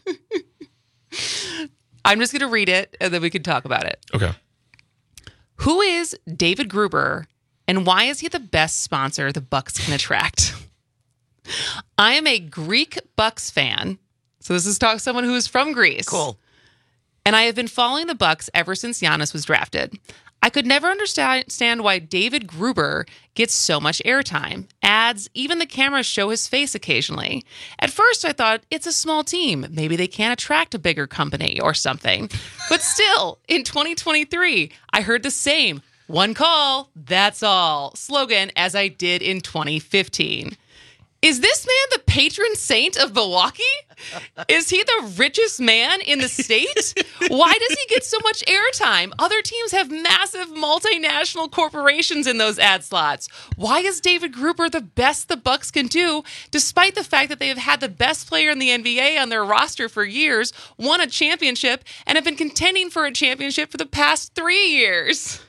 I'm just going to read it and then we can talk about it. Okay. Who is David Gruber and why is he the best sponsor the Bucks can attract? I am a Greek Bucks fan. So this is talk someone who is from Greece. Cool. And I have been following the Bucks ever since Giannis was drafted. I could never understand why David Gruber gets so much airtime. Ads, even the cameras show his face occasionally. At first, I thought it's a small team. Maybe they can't attract a bigger company or something. But still, in twenty twenty-three, I heard the same "one call, that's all" slogan as I did in twenty fifteen. Is this man the patron saint of Milwaukee? Is he the richest man in the state? Why does he get so much airtime? Other teams have massive multinational corporations in those ad slots. Why is David Gruber the best the Bucks can do, despite the fact that they have had the best player in the N B A on their roster for years, won a championship, and have been contending for a championship for the past three years?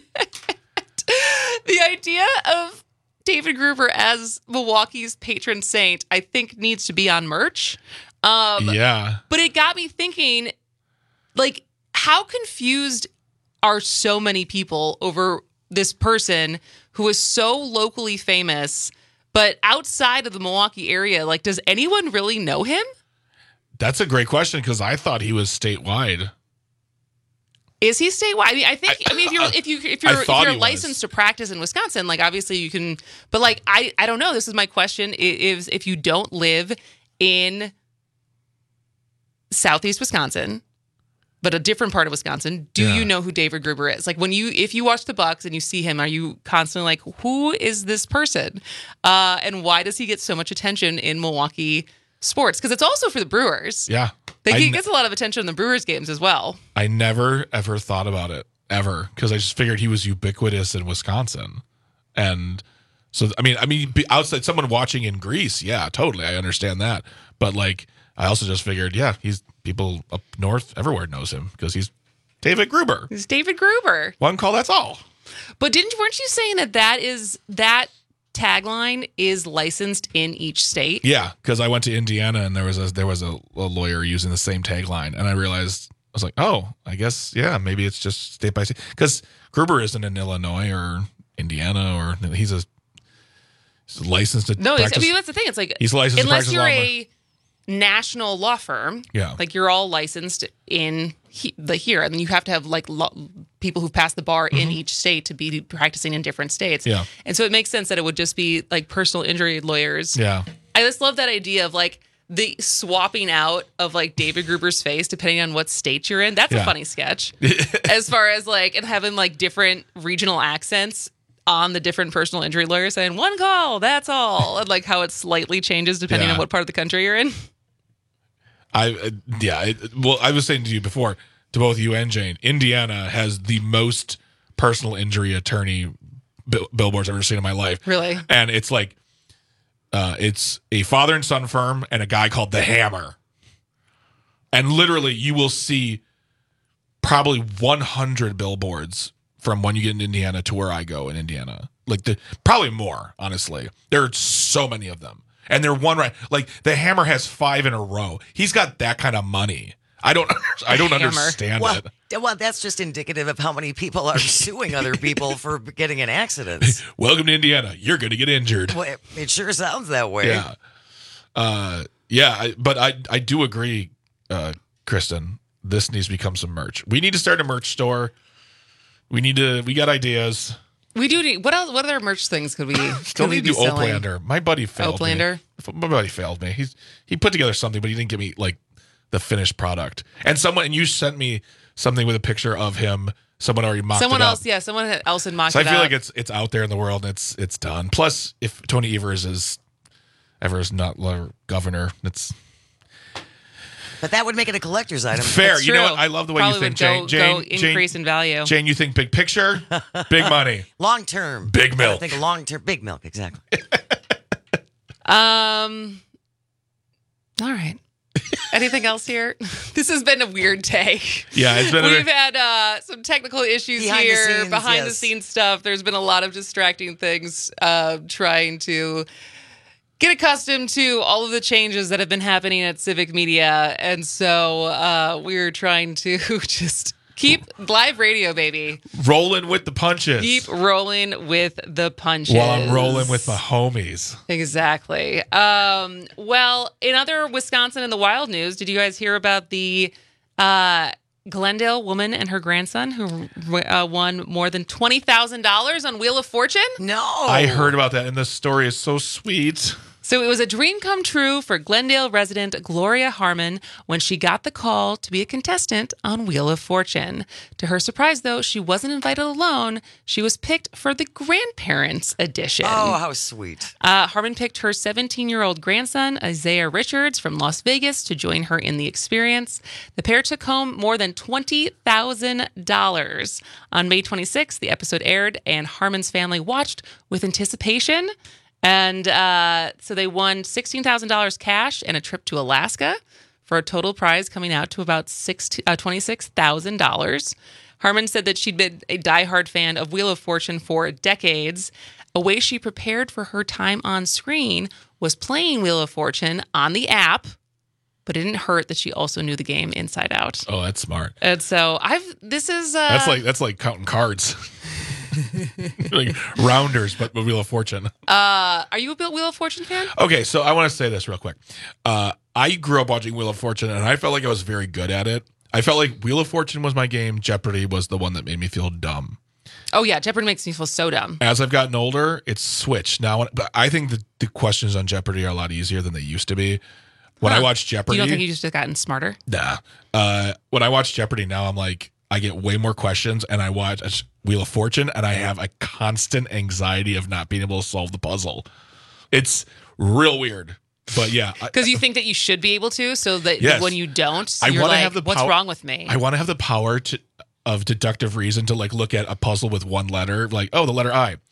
The idea of David Gruber as Milwaukee's patron saint, I think, needs to be on merch. Um, yeah. But it got me thinking, like, how confused are so many people over this person who is so locally famous, but outside of the Milwaukee area? Like, does anyone really know him? That's a great question because I thought he was statewide. Is he statewide? I mean, I think. I, I mean, if you're if you if you're, if you're licensed was. to practice in Wisconsin, like obviously you can. But like, I I don't know. This is my question: is if you don't live in Southeast Wisconsin, but a different part of Wisconsin, do Yeah. you know who David Gruber is? Like when you if you watch the Bucks and you see him, are you constantly like, who is this person, uh, and why does he get so much attention in Milwaukee sports? Because it's also for the Brewers. Yeah. They, I he n- gets a lot of attention in the Brewers games as well. I never ever thought about it ever because I just figured he was ubiquitous in Wisconsin, and so I mean, I mean, be- outside someone watching in Greece, yeah, totally, I understand that. But like, I also just figured, yeah, he's people up north everywhere knows him because he's David Gruber. It's David Gruber. One call, that's all. But didn't weren't you saying that that is that tagline is licensed in each state? Yeah, because I went to Indiana and there was a there was a, a lawyer using the same tagline, and I realized I was like, oh, I guess yeah, maybe it's just state by state because Gruber isn't in Illinois or Indiana or he's a he's licensed to No, he's, I practice. mean that's the thing. It's like He's licensed to unless practice you're law. a national law firm, Yeah. like you're all licensed in he, the here, and you have to have like lo- people who've passed the bar in Mhm. each state to be practicing in different states. Yeah. And so it makes sense that it would just be like personal injury lawyers. Yeah. I just love that idea of like the swapping out of like David Gruber's face depending on what state you're in. That's Yeah. a funny sketch. As far as like and having like different regional accents on the different personal injury lawyers saying one call, that's all, and like how it slightly changes depending Yeah. on what part of the country you're in. I uh, yeah. I, well, I was saying to you before, to both you and Jane, Indiana has the most personal injury attorney bill- billboards I've ever seen in my life. Really? And it's like, uh, it's a father and son firm and a guy called the Hammer, and literally you will see probably one hundred billboards from when you get in Indiana to where I go in Indiana. Like the probably more, honestly. There are so many of them. And they're one right. Like the Hammer has five in a row. He's got that kind of money. I don't I don't Hammer. understand well, it. Well, that's just indicative of how many people are suing other people for getting in accidents. Welcome to Indiana. You're going to get injured. Well, it, it sure sounds that way. Yeah. Uh, yeah, I, but I I do agree, uh, Kristen. This needs to become some merch. We need to start a merch store. We need to. We got ideas. We do need what else? What other merch things could we? Still could we need to be do selling? Oplander. My buddy failed Oplander? me. My buddy failed me. He's he put together something, but he didn't give me like the finished product. And someone and you sent me something with a picture of him. Someone already mocked Someone it else, up. yeah, someone else had mocked So I it feel up. like it's it's out there in the world and it's it's done. Plus, if Tony Evers is Evers not la- governor, it's But that would make it a collector's item. fair. That's You know true. what? I love the way Probably you think, would go- Jane. go Jane, Jane, increase in value. Jane, you think big picture, big money, Long term. big milk. I think long term. Big milk, exactly. Um. All right. Anything else here? This has been a weird day. Yeah, it's been a- We've had uh, some technical issues Behind the here, scenes, behind the yes. scenes stuff. There's been a lot of distracting things, uh, trying to get accustomed to all of the changes that have been happening at Civic Media. And so uh, we're trying to just keep live radio, baby. Rolling with the punches. Keep rolling with the punches. While I'm rolling with my homies. Exactly. Um, well, in other Wisconsin in the Wild news, did you guys hear about the uh, Glendale woman and her grandson who uh, won more than twenty thousand dollars on Wheel of Fortune? No. I heard about that, and this story is so sweet. So it was a dream come true for Glendale resident Gloria Harmon when she got the call to be a contestant on Wheel of Fortune. To her surprise, though, she wasn't invited alone. She was picked for the grandparents edition. Oh, how sweet. Uh, Harmon picked her seventeen-year-old grandson, Isaiah Richards, from Las Vegas to join her in the experience. The pair took home more than twenty thousand dollars. On May twenty-sixth, the episode aired, and Harmon's family watched with anticipation. And uh, so they won sixteen thousand dollars cash and a trip to Alaska for a total prize coming out to about twenty-six thousand dollars. Harmon said that she'd been a diehard fan of Wheel of Fortune for decades. A way she prepared for her time on screen was playing Wheel of Fortune on the app, but it didn't hurt that she also knew the game inside out. Oh, that's smart. And so I've this is uh, That's like that's like counting cards. Like rounders, but with Wheel of Fortune. Uh, are you a Wheel of Fortune fan? Okay, so I want to say this real quick. Uh, I grew up watching Wheel of Fortune, and I felt like I was very good at it. I felt like Wheel of Fortune was my game. Jeopardy was the one that made me feel dumb. Oh, yeah. Jeopardy makes me feel so dumb. As I've gotten older, it's switched. Now, but I think the, the questions on Jeopardy are a lot easier than they used to be. When huh. I watch Jeopardy... You don't think you just gotten smarter? Nah. Uh, when I watch Jeopardy now, I'm like, I get way more questions, and I watch Wheel of Fortune, and I have a constant anxiety of not being able to solve the puzzle. It's real weird. But yeah. Because you think that you should be able to, so that yes. when you don't, I you're like, have the what's pow- wrong with me? I want to have the power to of deductive reason to like look at a puzzle with one letter, like, oh, the letter I,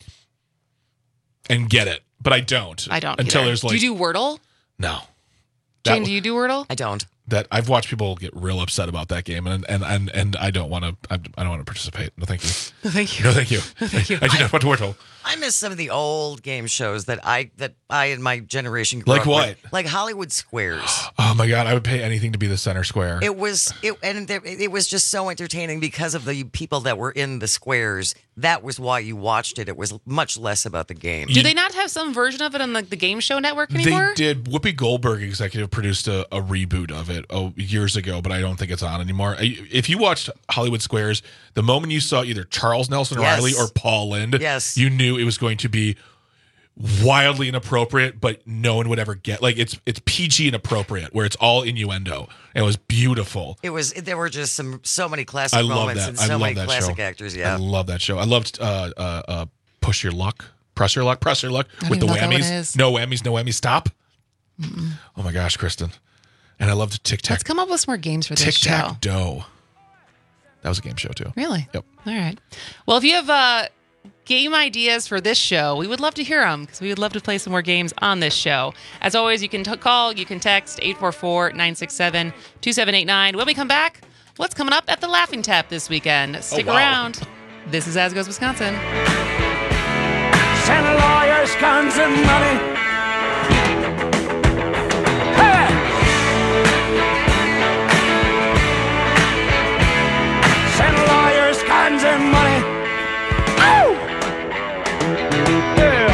and get it. But I don't. I don't Until either. there's like... Do you do Wordle? No. Jane, do you do Wordle? I don't. That I've watched people get real upset about that game, and and and, and I don't want to. I, I don't want to participate. No, thank you. No, thank you. No, thank you. No, thank you. I, I do not want to Wordle. I miss some of the old game shows that I that I and my generation grew like up what? with. Like Hollywood Squares. Oh my god, I would pay anything to be the center square. It was it and there, it was just so entertaining because of the people that were in the squares. That was why you watched it. It was much less about the game. Do they not have some version of it on like the Game Show Network anymore? They did. Whoopi Goldberg executive produced a, a reboot of it oh, years ago, but I don't think it's on anymore. If you watched Hollywood Squares, the moment you saw either Charles Nelson Yes. Riley or Paul Lynde, yes. you knew it was going to be wildly inappropriate, but no one would ever get. Like it's it's P G inappropriate, where it's all innuendo. It was beautiful. It was. There were just some so many classic I love moments that. and I so love many that classic show. actors. Yeah, I love that show. I loved uh, uh, uh, Push Your Luck, Press Your Luck, Press Your Luck I don't with the even know what that whammies. one is. No whammies, no whammies. Stop. Mm-mm. Oh my gosh, Kristen. And I loved Tic Tac. Let's come up with some more games for this Tic show. Tac Dough. That was a game show too. Really? Yep. All right. Well, if you have uh, game ideas for this show, we would love to hear them because we would love to play some more games on this show. As always, you can t- call, you can text eight four four, nine six seven, two seven eight nine. When we come back, what's coming up at the Laughing Tap this weekend? Stick wow. around. This is As Goes Wisconsin. Santa lawyers, guns, and money. Santa lawyers, guns, and money. Oh! Yeah.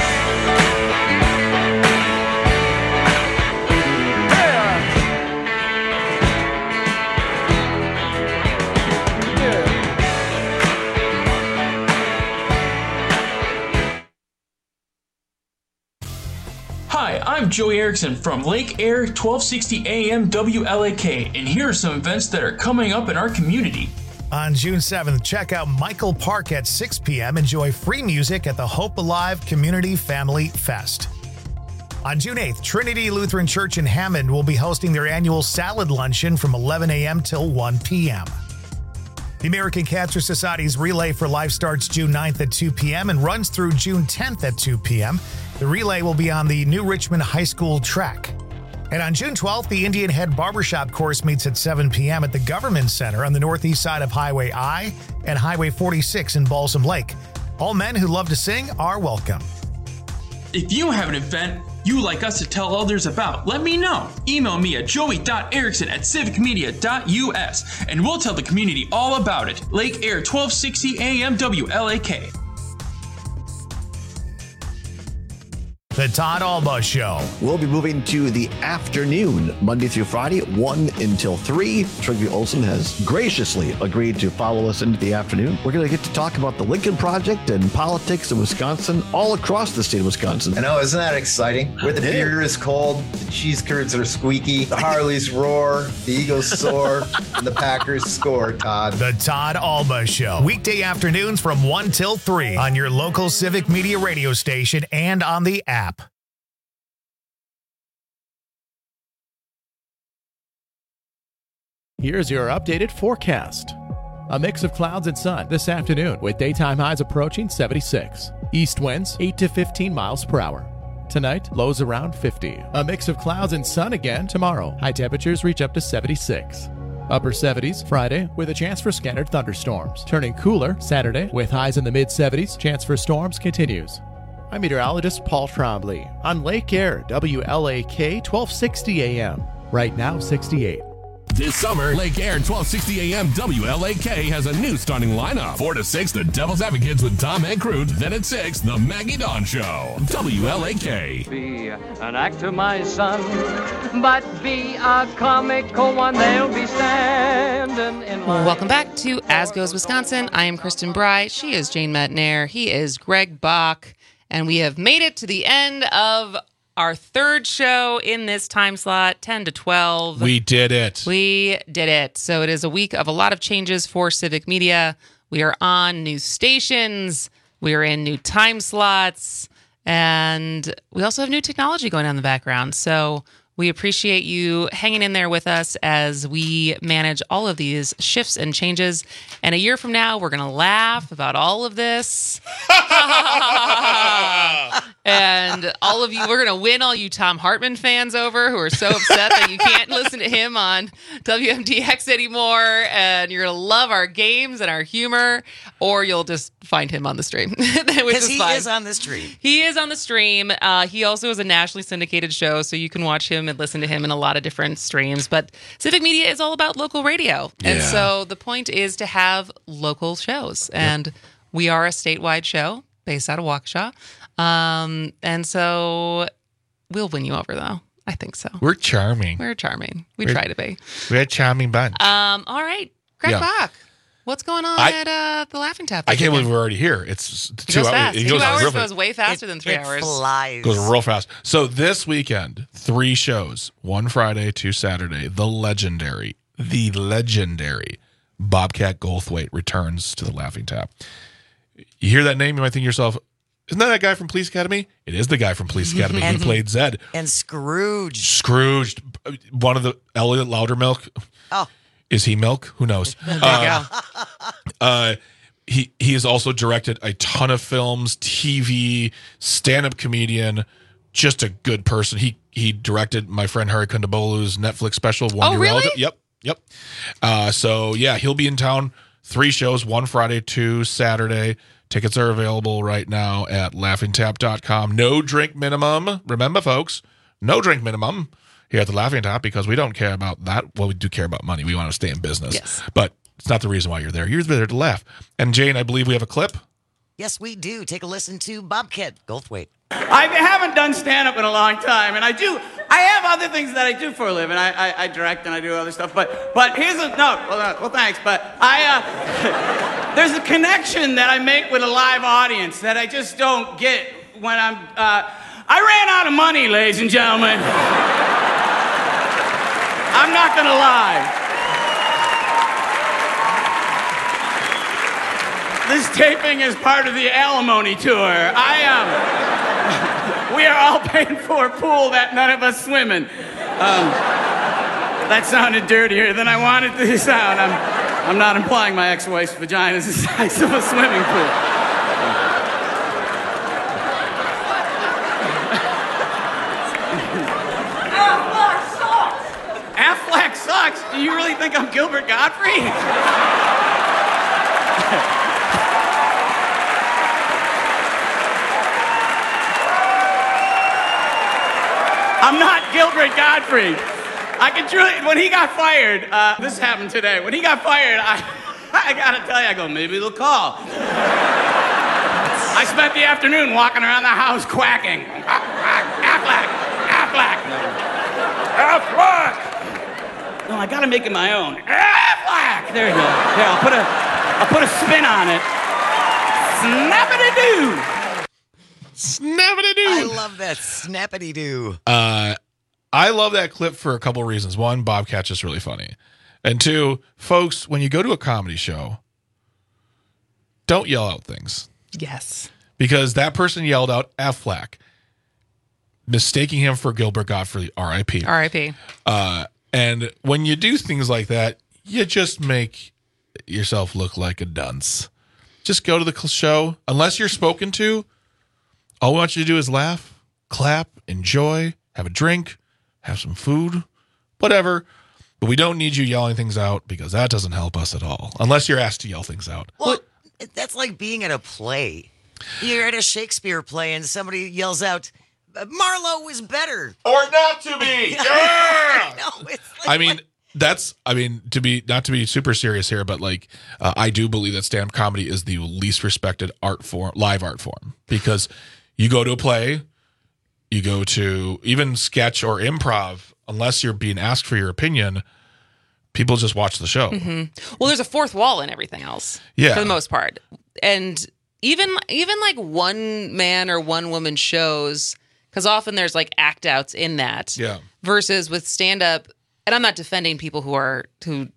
Hi, I'm Joey Erickson from Lake Air twelve sixty A M W L A K, and here are some events that are coming up in our community. On June seventh, check out Michael Park at six p.m. Enjoy free music at the Hope Alive Community Family Fest. On June eighth, Trinity Lutheran Church in Hammond will be hosting their annual salad luncheon from eleven a.m. till one p.m. The American Cancer Society's Relay for Life starts June ninth at two p.m. and runs through June tenth at two p.m. The relay will be on the New Richmond High School track. And on June twelfth, the Indian Head Barbershop course meets at seven p.m. at the Government Center on the northeast side of Highway I and Highway forty-six in Balsam Lake. All men who love to sing are welcome. If you have an event you like us to tell others about, let me know. Email me at joey dot erickson at civic media dot u s and we'll tell the community all about it. Lake Air, twelve sixty A M W L A K. The Todd Alba Show. We'll be moving to the afternoon, Monday through Friday, one until three. Trigby Olson has graciously agreed to follow us into the afternoon. We're going to get to talk about the Lincoln Project and politics in Wisconsin, all across the state of Wisconsin. I know, isn't that exciting? Where the beer is cold, the cheese curds are squeaky, the Harleys roar, the Eagles soar, and the Packers score, Todd. The Todd Alba Show. Weekday afternoons from one till three on your local Civic Media radio station and on the app. Here's your updated forecast. A mix of clouds and sun this afternoon with daytime highs approaching seventy-six. East winds eight to fifteen miles per hour. Tonight, lows around fifty. A mix of clouds and sun again tomorrow. High temperatures reach up to seventy-six. Upper seventies Friday with a chance for scattered thunderstorms. Turning cooler Saturday with highs in the mid seventies. Chance for storms continues. I'm meteorologist Paul Trombley on Lake Air, W L A K, twelve sixty A M. Right now, sixty-eight. This summer, Lake Air twelve sixty A M W L A K has a new starting lineup. four to six, the Devil's Advocates with Tom Ancrute. Then at six, the Maggie Dawn Show. W L A K. Be an actor, my son, but be a comical one. They'll be standing in line. Welcome back to As Goes Wisconsin. I am Kristen Bry. She is Jane Metnair. He is Greg Bach. And we have made it to the end of our third show in this time slot, ten to twelve. We did it. We did it. So it is a week of a lot of changes for Civic Media. We are on new stations. We are in new time slots. And we also have new technology going on in the background. So we appreciate you hanging in there with us as we manage all of these shifts and changes. And a year from now, we're going to laugh about all of this. And all of you, we're going to win all you Tom Hartman fans over who are so upset that you can't listen to him on W M D X anymore. And you're going to love our games and our humor, or you'll just find him on the stream. Because he fine. is on the stream. He is on the stream. Uh, he also is a nationally syndicated show, so you can watch him and listen to him in a lot of different streams. But Civic Media is all about local radio. Yeah. And so the point is to have local shows. And yep. we are a statewide show based out of Waukesha. Um, and so we'll win you over, though. I think so. We're charming. We're charming. We we're, try to be. We're a charming bunch. Um, all right. Greg yeah. Bach. What's going on I, at uh, the Laughing Tap? I can't believe we're already here. It's two it goes hours. Fast. It two goes hours real goes way faster it, than three it hours. Flies. It goes real fast. So this weekend, three shows. One Friday, two Saturday. The legendary, the legendary Bobcat Goldthwait returns to the Laughing Tap. You hear that name, you might think to yourself, isn't that that guy from Police Academy? It is the guy from Police Academy. He played Zed. And Scrooge. Scrooge. One of the Elliot Loudermilk. Oh. Is he Milk? Who knows? There you uh, go. Uh, he, he has also directed a ton of films, T V, stand-up comedian, just a good person. He he directed my friend Harry Kondabolu's Netflix special, One Oh, Year really? Relative. Yep, yep. Uh, so, yeah, he'll be in town. Three shows, one Friday, two Saturday. Tickets are available right now at laughing tap dot com. No drink minimum. Remember, folks, no drink minimum here at the Laughing Tap because we don't care about that. Well, we do care about money. We want to stay in business. Yes. But it's not the reason why you're there. You're there to laugh. And, Jane, I believe we have a clip. Yes, we do. Take a listen to Bobcat Goldthwait. I haven't done stand-up in a long time, and I do. I have other things that I do for a living. I, I, I direct and I do other stuff. But but here's a no. Well, uh, well thanks. But I uh, there's a connection that I make with a live audience that I just don't get when I'm. Uh, I ran out of money, ladies and gentlemen. I'm not gonna lie. This taping is part of the alimony tour. I am. Um, we are all paying for a pool that none of us swim in. Um, that sounded dirtier than I wanted to sound. I'm, I'm not implying my ex-wife's vagina is the size of a swimming pool. Affleck sucks. Affleck sucks. Do you really think I'm Gilbert Gottfried? I'm not Gilbert Gottfried. I can truly, when he got fired, uh, this happened today. When he got fired, I, I gotta tell you, I go, maybe they'll call. I spent the afternoon walking around the house quacking. Aflac, Aflac, Aflac. No, I gotta make it my own. Aflac. There you go. There, I'll put a, I'll put a spin on it. Snappity-doo. Snappity-doo. I love that snappity-doo. Uh, I love that clip for a couple of reasons. One, Bobcat's just really funny. And two, folks, when you go to a comedy show, don't yell out things. Yes. Because that person yelled out Aflac, mistaking him for Gilbert Gottfried, R I P R I P Uh, and when you do things like that, you just make yourself look like a dunce. Just go to the show. Unless you're spoken to, all we want you to do is laugh, clap, enjoy, have a drink, have some food, whatever. But we don't need you yelling things out because that doesn't help us at all. Unless you're asked to yell things out. Well, that's like being at a play. You're at a Shakespeare play and somebody yells out, Marlowe is better. Or not to be. Yeah! I know, it's like, I mean, that's, I mean, to be, not to be super serious here, but like, uh, I do believe that stand-up comedy is the least respected art form, live art form. Because you go to a play, you go to even sketch or improv, unless you're being asked for your opinion, people just watch the show. Mm-hmm. Well, there's a fourth wall in everything else. Yeah. For the most part. And even even like one man or one woman shows, because often there's like act outs in that. Yeah. Versus with stand up, and I'm not defending people who are who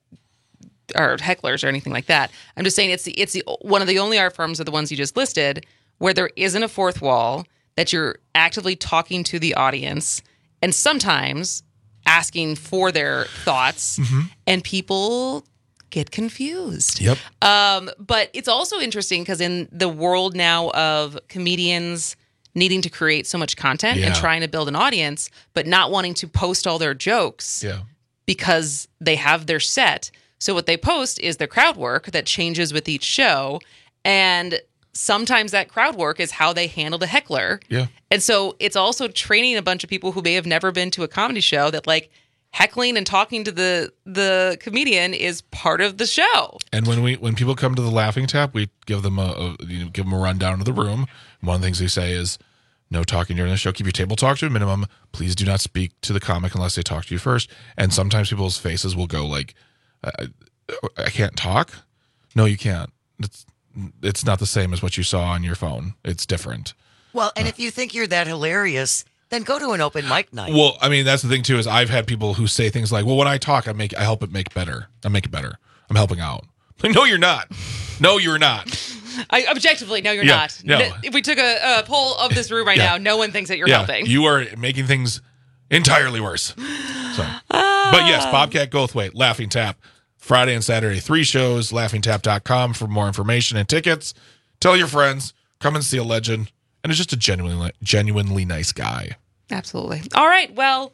are hecklers or anything like that. I'm just saying it's the it's the one of the only art forms of the ones you just listed where there isn't a fourth wall, that you're actively talking to the audience and sometimes asking for their thoughts, mm-hmm. and people get confused. Yep. Um, but it's also interesting because in the world now of comedians needing to create so much content yeah. and trying to build an audience, but not wanting to post all their jokes yeah. because they have their set. So what they post is their crowd work that changes with each show. And sometimes that crowd work is how they handled a heckler. Yeah. And so it's also training a bunch of people who may have never been to a comedy show that like heckling and talking to the the comedian is part of the show. And when we when people come to the Laughing Tap, we give them a, a you know, give them a rundown of the room. One of the things we say is no talking during the show. Keep your table talk to a minimum. Please do not speak to the comic unless they talk to you first. And sometimes people's faces will go like, I, I can't talk. No, you can't. It's it's not the same as what you saw on your phone. It's different. Well, and if you think you're that hilarious, then go to an open mic night. Well, I mean, that's the thing too, is I've had people who say things like, well, when I talk, I make, I help it make better. I make it better. I'm helping out. Like, no, you're not. No, you're not. I objectively, no, you're Yeah, not. no. If we took a, a poll of this room right Yeah. now, no one thinks that you're yeah, helping. You are making things entirely worse. So, but yes, Bobcat Goldthwait, Laughing Tap, Friday and Saturday, three shows, laughing tap dot com for more information and tickets. Tell your friends, come and see a legend. And it's just a genuinely, genuinely nice guy. Absolutely. All right. Well,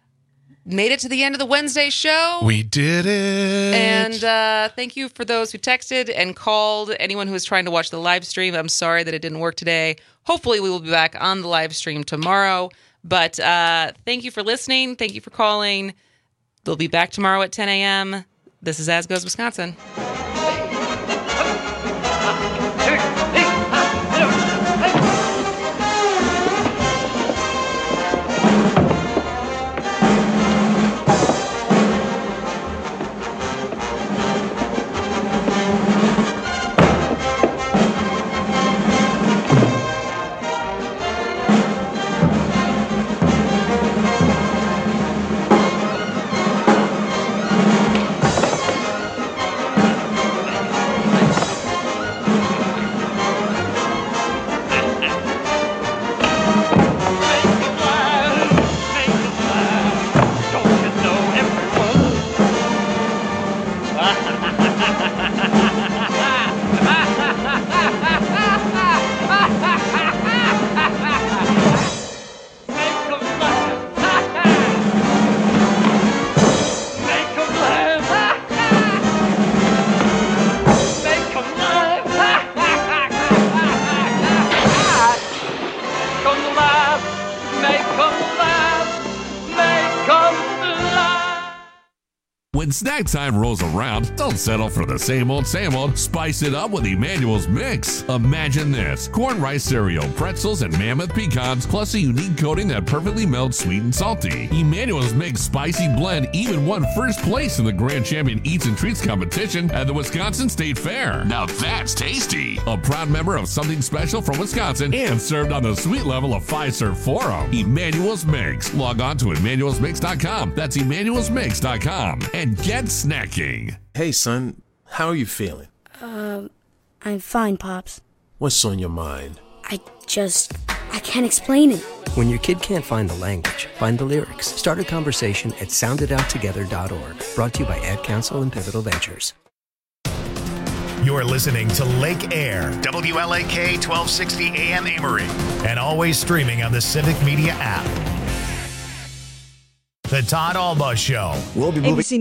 made it to the end of the Wednesday show. We did it. And uh, thank you for those who texted and called. Anyone who was trying to watch the live stream, I'm sorry that it didn't work today. Hopefully we will be back on the live stream tomorrow. But uh, thank you for listening. Thank you for calling. They'll be back tomorrow at ten a.m. This is As Goes Wisconsin. When snack time rolls around, don't settle for the same old, same old. Spice it up with Emmanuel's Mix. Imagine this: corn rice cereal, pretzels, and mammoth pecans, plus a unique coating that perfectly melts sweet and salty. Emmanuel's Mix Spicy Blend even won first place in the Grand Champion Eats and Treats competition at the Wisconsin State Fair. Now that's tasty. A proud member of Something Special from Wisconsin and served on the sweet level of Fiserv Forum. Emmanuel's Mix. Log on to emmanuels mix dot com. That's emmanuels mix dot com. And get snacking. Hey, son, how are you feeling? Um, I'm fine, Pops. What's on your mind? I just, I can't explain it. When your kid can't find the language, find the lyrics. Start a conversation at sound it out together dot org. Brought to you by Ad Council and Pivotal Ventures. You're listening to Lake Air, W L A K twelve sixty A M Amory, and always streaming on the Civic Media app. The Todd Alba Show. We'll be moving.